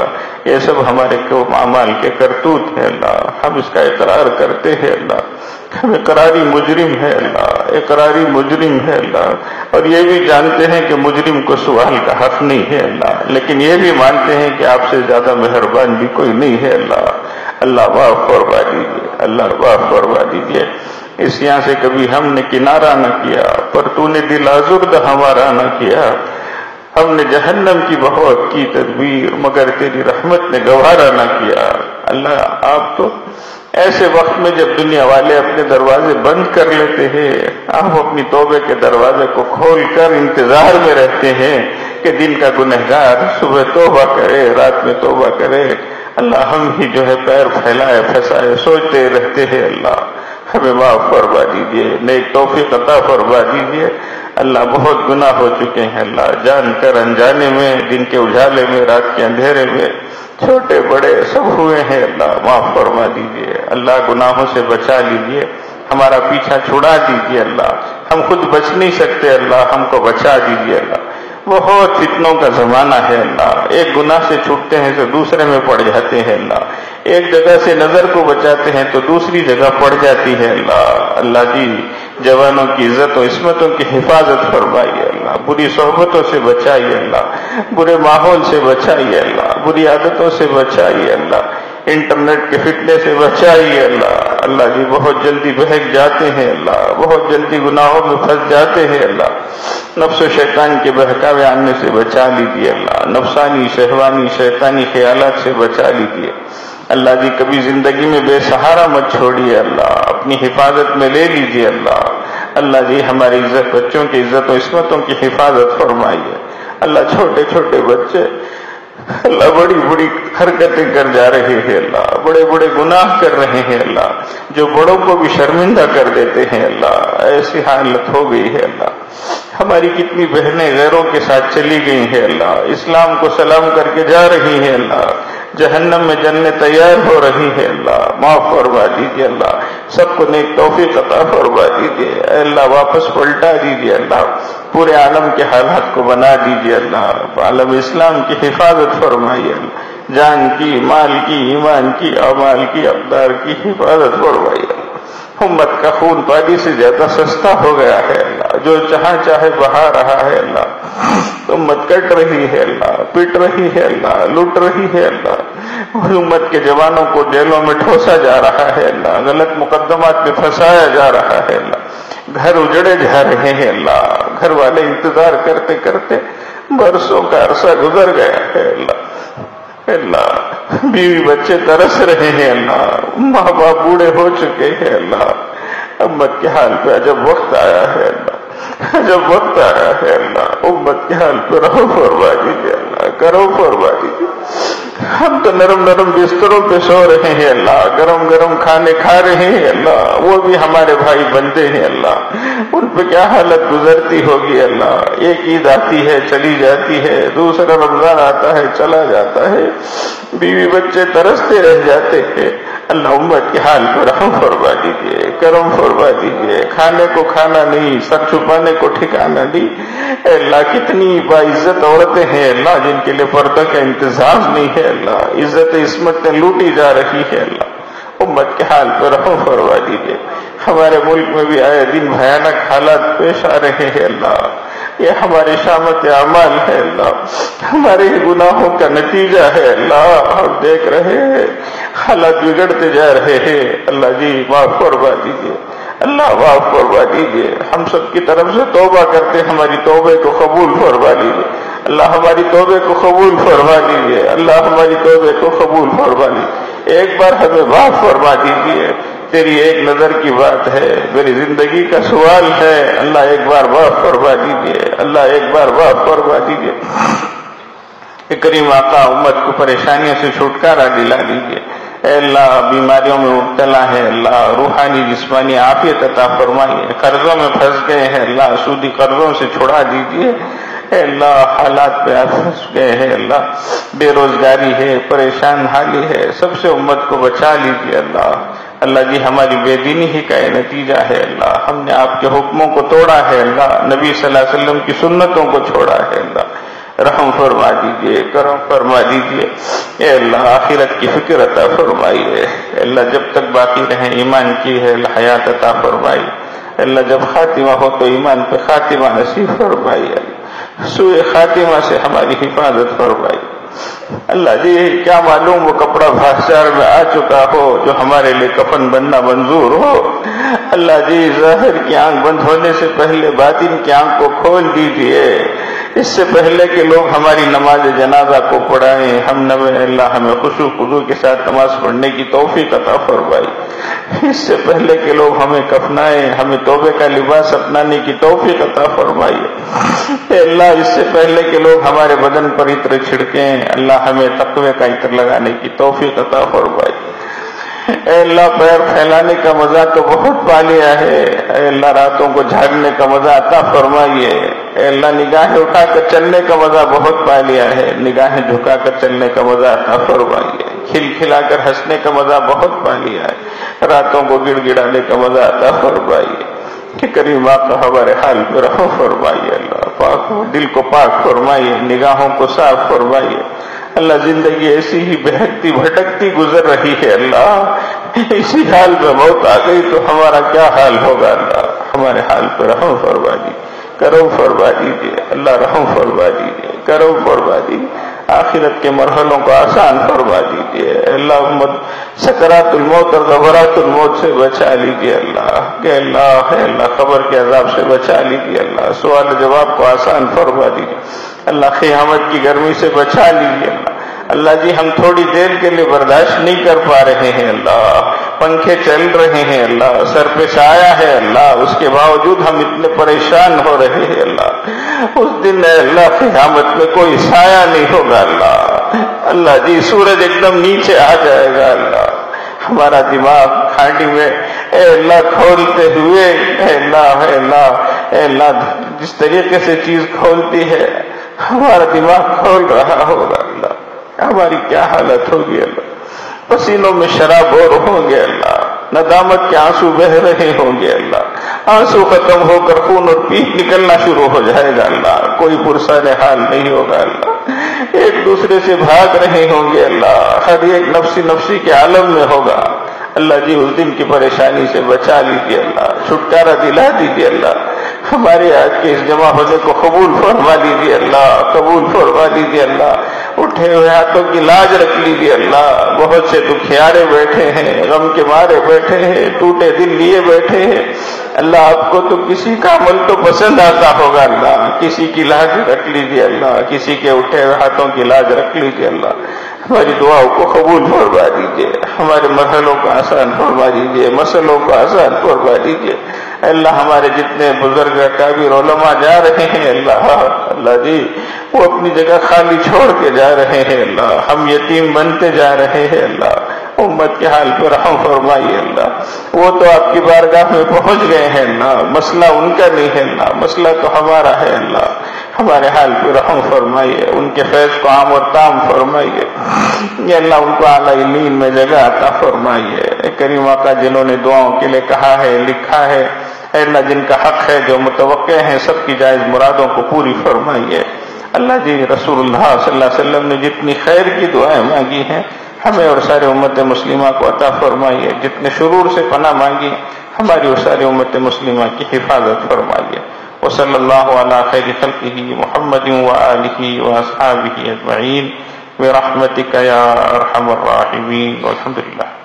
یہ سب ہمارے اعمال کے کرتوت ہیں اللہ، ہم اس کا اقرار کرتے ہیں اللہ، ہم اقراری مجرم ہے اللہ، اقراری مجرم ہے اللہ، اور یہ بھی جانتے ہیں کہ مجرم کو سوال کا حق نہیں ہے اللہ، لیکن یہ بھی مانتے ہیں کہ آپ سے زیادہ مہربان بھی کوئی نہیں ہے اللہ۔ اللہ معاف فرما دیجیے، اللہ معاف فرما دیجیے۔ اس یہاں سے کبھی ہم نے کنارہ نہ کیا، پر تو نے دل آزرد ہمارا نہ کیا، ہم نے جہنم کی بہت کی تدبیر مگر تیری رحمت نے گوارا نہ کیا۔ اللہ آپ تو ایسے وقت میں جب دنیا والے اپنے دروازے بند کر لیتے ہیں، آپ اپنی توبے کے دروازے کو کھول کر انتظار میں رہتے ہیں کہ دن کا گنہگار صبح توبہ کرے، رات میں توبہ کرے۔ اللہ ہم ہی جو ہے پیر پھیلائے پھنسائے سوچتے رہتے ہیں، اللہ ہمیں معاف فرما دیجیے، نیک توفیق عطا فرما دیجیے۔ اللہ بہت گناہ ہو چکے ہیں اللہ، جان کر انجانے میں، دن کے اجالے میں، رات کے اندھیرے میں، چھوٹے بڑے سب ہوئے ہیں اللہ، معاف فرما دیجیے۔ اللہ گناہوں سے بچا لیجیے، ہمارا پیچھا چھڑا دیجیے اللہ، ہم خود بچ نہیں سکتے اللہ، ہم کو بچا دیجیے اللہ۔ بہت فتنوں کا زمانہ ہے اللہ، ایک گناہ سے چھوٹتے ہیں تو دوسرے میں پڑ جاتے ہیں اللہ، ایک جگہ سے نظر کو بچاتے ہیں تو دوسری جگہ پڑ جاتی ہے اللہ۔ اللہ جی جوانوں کی عزت و عصمتوں کی حفاظت فرمائیے اللہ، بری صحبتوں سے بچائیے اللہ، برے ماحول سے بچائیے اللہ، بری عادتوں سے بچائیے اللہ، انٹرنیٹ کے فتنے سے بچائیے اللہ۔ اللہ جی بہت جلدی بہک جاتے ہیں اللہ، بہت جلدی گناہوں میں پھنس جاتے ہیں اللہ، نفس و شیطان کے بہکاوے آنے سے بچا لیجیے اللہ، نفسانی شہوانی شیطانی خیالات سے بچا لیجیے اللہ جی۔ کبھی زندگی میں بے سہارا مت چھوڑیے اللہ، اپنی حفاظت میں لے لیجیے اللہ۔ اللہ جی ہماری عزت بچوں کی عزت و عصمتوں کی حفاظت فرمائیے اللہ۔ چھوٹے چھوٹے بچے اللہ بڑی بڑی حرکتیں کر جا رہے ہیں اللہ، بڑے بڑے گناہ کر رہے ہیں اللہ، جو بڑوں کو بھی شرمندہ کر دیتے ہیں اللہ، ایسی حالت ہو گئی ہے اللہ۔ ہماری کتنی بہنیں غیروں کے ساتھ چلی گئی ہیں اللہ، اسلام کو سلام کر کے جا رہی ہیں اللہ، جہنم میں جننے تیار ہو رہی ہے اللہ، معاف فرما دیجیے اللہ، سب کو نیک توفیق عطا فرما دیجیے اے اللہ، واپس پلٹا دیجیے اللہ، پورے عالم کے حالات کو بنا دیجیے اللہ، عالم اسلام کی حفاظت فرمائیے اللہ، جان کی، مال کی، ایمان کی، اعمال کی، اقدار کی حفاظت فرمائیے اللہ۔ امت کا خون پانی سے زیادہ سستا ہو گیا ہے اللہ، جو چاہا چاہے بہا رہا ہے اللہ، امت کٹ رہی ہے اللہ، پٹ رہی ہے اللہ، لوٹ رہی ہے اللہ، اور امت کے جوانوں کو جیلوں میں ٹھوسا جا رہا ہے اللہ، غلط مقدمات میں پھنسایا جا رہا ہے اللہ، گھر اجڑے جا رہے ہیں اللہ، گھر والے انتظار کرتے کرتے برسوں کا عرصہ گزر گیا ہے اللہ، اللہ بیوی بچے ترس رہے ہیں اللہ، ماں باپ بوڑھے ہو چکے ہیں اللہ، امت کے حال پہ عجب وقت آیا ہے اللہ، عجب وقت آیا ہے اللہ، امت کے حال پہ رہو فرما دیجیے اللہ، کرو فرما دیجیے۔ ہم تو نرم نرم بستروں پہ سو رہے ہیں اللہ، گرم گرم کھانے کھا رہے ہیں اللہ، وہ بھی ہمارے بھائی بنتے ہیں اللہ، ان پہ کیا حالت گزرتی ہوگی اللہ۔ ایک عید آتی ہے چلی جاتی ہے، دوسرا رمضان آتا ہے چلا جاتا ہے، بیوی بچے ترستے رہ جاتے ہیں اللہ، امت کے حال پر رحم فرما دیجیے، کرم فرما دیجیے، کھانے کو کھانا نہیں، سر چھپانے کو ٹھکانا نہیں اے اللہ، کتنی باعزت عورتیں ہیں اللہ جن کے لیے پردہ کا انتظام نہیں ہے اللہ، عزت عصمت لوٹی جا رہی ہے اللہ، امت کے حال پر رحم فرما دیجیے۔ ہمارے ملک میں بھی آئے دن بھیانک حالات پیش آ رہے ہیں اللہ، یہ ہماری شامت اعمال ہے اللہ، ہمارے گناہوں کا نتیجہ ہے اللہ، ہم دیکھ رہے ہیں حالات بگڑتے جا رہے ہیں اللہ جی، معاف فرما دیجیے اللہ، معاف فرما دیجیے۔ ہم سب کی طرف سے توبہ کرتے، ہماری توبے کو قبول فرما دیجیے اللہ، ہماری توبے کو قبول فرما دیجیے اللہ، ہماری توبے کو قبول فرما دیجیے، ایک بار ہمیں معاف فرما دیجیے، تیری ایک نظر کی بات ہے، میری زندگی کا سوال ہے اللہ، ایک بار معاف فرما دیجیے اللہ، ایک بار معاف فرما دیجیے۔ کہ کریم آقا امت کو پریشانیوں سے چھٹکارا دلا دیجیے اے اللہ، بیماریوں میں مبتلا ہے اللہ، روحانی جسمانی عافیت عطا فرمائیے، قرضوں میں پھنس گئے ہیں اللہ، سودی قرضوں سے چھڑا دیجیے اے اللہ، حالات پہ پھنس گئے ہیں اللہ، بے روزگاری ہے، پریشان حالی ہے، سب سے امت کو بچا لیجیے اللہ۔ اللہ جی ہماری بے دینی ہی کا یہ نتیجہ ہے اللہ، ہم نے آپ کے حکموں کو توڑا ہے اللہ، نبی صلی اللہ علیہ وسلم کی سنتوں کو چھوڑا ہے اللہ، رحم فرما دیجئے، کرم فرما دیجئے۔ اے اللہ آخرت کی فکر عطا فرمائیے۔ اے اللہ جب تک باقی رہیں ایمان کی ہے حیات عطا فرمائیے۔ اے اللہ جب خاتمہ ہو تو ایمان پہ خاتمہ نصیب فرمائیے۔ سوء خاتمہ سے ہماری حفاظت فرمائیے۔ اللہ جی کیا معلوم وہ کپڑا بازار میں آ چکا ہو جو ہمارے لیے کفن بننا منظور ہو۔ اللہ جی ظاہر کی آنکھ بند ہونے سے پہلے باطن کی آنکھ کو کھول دیجئے، اس سے پہلے کہ لوگ ہماری نماز جنازہ کو پڑھائیں، ہم نوے اللہ ہمیں خشوع خضوع کے ساتھ نماز پڑھنے کی توفیق عطا فرمائی۔ اس سے پہلے کہ لوگ ہمیں کفنائیں، ہمیں توبے کا لباس اپنانے کی توفیق عطا فرمائیے۔ اے اللہ اس سے پہلے کہ لوگ ہمارے بدن پر عطر چھڑکیں، اللہ ہمیں تقوی کا عطر لگانے کی توفیق عطا فرمائیے۔ اے اللہ پیر پھیلانے کا مزہ تو بہت پا لیا ہے، اے اللہ راتوں کو جھاگنے کا مزہ عطا فرمائیے۔ اے اللہ نگاہیں اٹھا کر چلنے کا مزہ بہت پا لیا ہے، نگاہیں جھکا کر چلنے کا مزہ عطا فرمائیے۔ کھل کھلا کر ہنسنے کا مزہ بہت پا لیا ہے، راتوں کو گڑ گڑانے کا مزہ عطا فرمائیے۔ کہ کریم آقا ہمارے حال پہ رحم فرمائیے، اللہ پاک دل کو پاک فرمائیے، نگاہوں کو صاف فرمائیے۔ اللہ زندگی ایسی ہی بہکتی بھٹکتی گزر رہی ہے، اللہ اسی حال میں موت آ گئی تو ہمارا کیا حال ہوگا؟ اللہ ہمارے حال پہ رحم فرما دیجیے، کرم فرما دیجیے، اللہ رحم فرما دیجیے، کرم فرما دیجیے، آخرت کے مرحلوں کو آسان فرما دیجیے۔ اللہ امت سکرات الموت اور غبرات الموت سے بچا لیجیے اللہ، کہ اللہ ہے اللہ قبر کے عذاب سے بچا لیجیے اللہ، سوال جواب کو آسان فرما دیجیے اللہ، قیامت کی گرمی سے بچا لیجیے اللہ۔ اللہ جی ہم تھوڑی دیر کے لیے برداشت نہیں کر پا رہے ہیں اللہ، پنکھے چل رہے ہیں اللہ، سر پہ سایہ ہے اللہ، اس کے باوجود ہم اتنے پریشان ہو رہے ہیں اللہ۔ اس دن اللہ قیامت میں کوئی سایہ نہیں ہوگا اللہ، اللہ جی سورج ایک دم نیچے آ جائے گا اللہ، ہمارا دماغ کھاٹی میں اے اللہ کھولتے ہوئے اے اللہ اے اللہ اے اللہ جس طریقے سے چیز کھولتی ہے ہمارا دماغ کھول رہا ہوگا اللہ، ہماری کیا حالت ہوگی اللہ، پسینوں میں شراب اور ہوں گے اللہ، ندامت کے آنسو بہ رہے ہوں گے اللہ، آنسو ختم ہو کر خون اور پیٹ نکلنا شروع ہو جائے گا اللہ، کوئی پرسان حال نہیں ہوگا اللہ، ایک دوسرے سے بھاگ رہے ہوں گے اللہ، ہر ایک نفسی نفسی کے عالم میں ہوگا اللہ جی، اس دن کی پریشانی سے بچا لیجیے اللہ، چھٹکارا دلا دیجیے اللہ، ہمارے آج کے اس جمع ہونے کو قبول فرما لیجیے اللہ، قبول فرما لیجیے اللہ، اٹھے ہوئے ہاتھوں کی لاج رکھ لیجیے اللہ، بہت سے دکھیارے بیٹھے ہیں، غم کے مارے بیٹھے ہیں، ٹوٹے دل لیے بیٹھے ہیں اللہ، آپ کو تو کسی کا عمل تو پسند آتا ہوگا اللہ، کسی کی لاج رکھ لیجیے اللہ، کسی کے اٹھے ہوئے ہاتھوں کی لاج رکھ لیجیے اللہ، ہماری دعاؤں کو قبول فرما دیجیے، ہمارے مرحلوں کو آسان فرما دیجیے، مسئلوں کو آسان فرما دیجیے اللہ، ہمارے جتنے بزرگ کابر علماء جا رہے ہیں اللہ، اللہ جی وہ اپنی جگہ خالی چھوڑ کے جا رہے ہیں اللہ، ہم یتیم بنتے جا رہے ہیں اللہ، امت کے حال پر رحم فرمائیے اللہ، وہ تو آپ کی بارگاہ میں پہنچ گئے ہیں اللہ، مسئلہ ان کا نہیں ہے اللہ، مسئلہ تو ہمارا ہے اللہ، ہمارے حال پہ رحم فرمائیے، ان کے فیض کو عام اور تام فرمائیے یا اللہ، ان کو اعلیٰ علین میں جگہ عطا فرمائیے۔ کریم آقا جنہوں نے دعاؤں کے لیے کہا ہے لکھا ہے اے اللہ، جن کا حق ہے جو متوقع ہیں سب کی جائز مرادوں کو پوری فرمائیے اللہ جی۔ رسول اللہ صلی اللہ علیہ وسلم نے جتنی خیر کی دعائیں مانگی ہیں ہمیں اور سارے امت مسلمہ کو عطا فرمائیے، جتنے شرور سے پناہ مانگی ہماری اور ساری امت مسلمہ کی حفاظت فرمائیے۔ وصلی اللہ علی خیر خلقہ محمد وآلہ واصحابہ اجمعین برحمتک یا ارحم الراحمین، والحمد للہ۔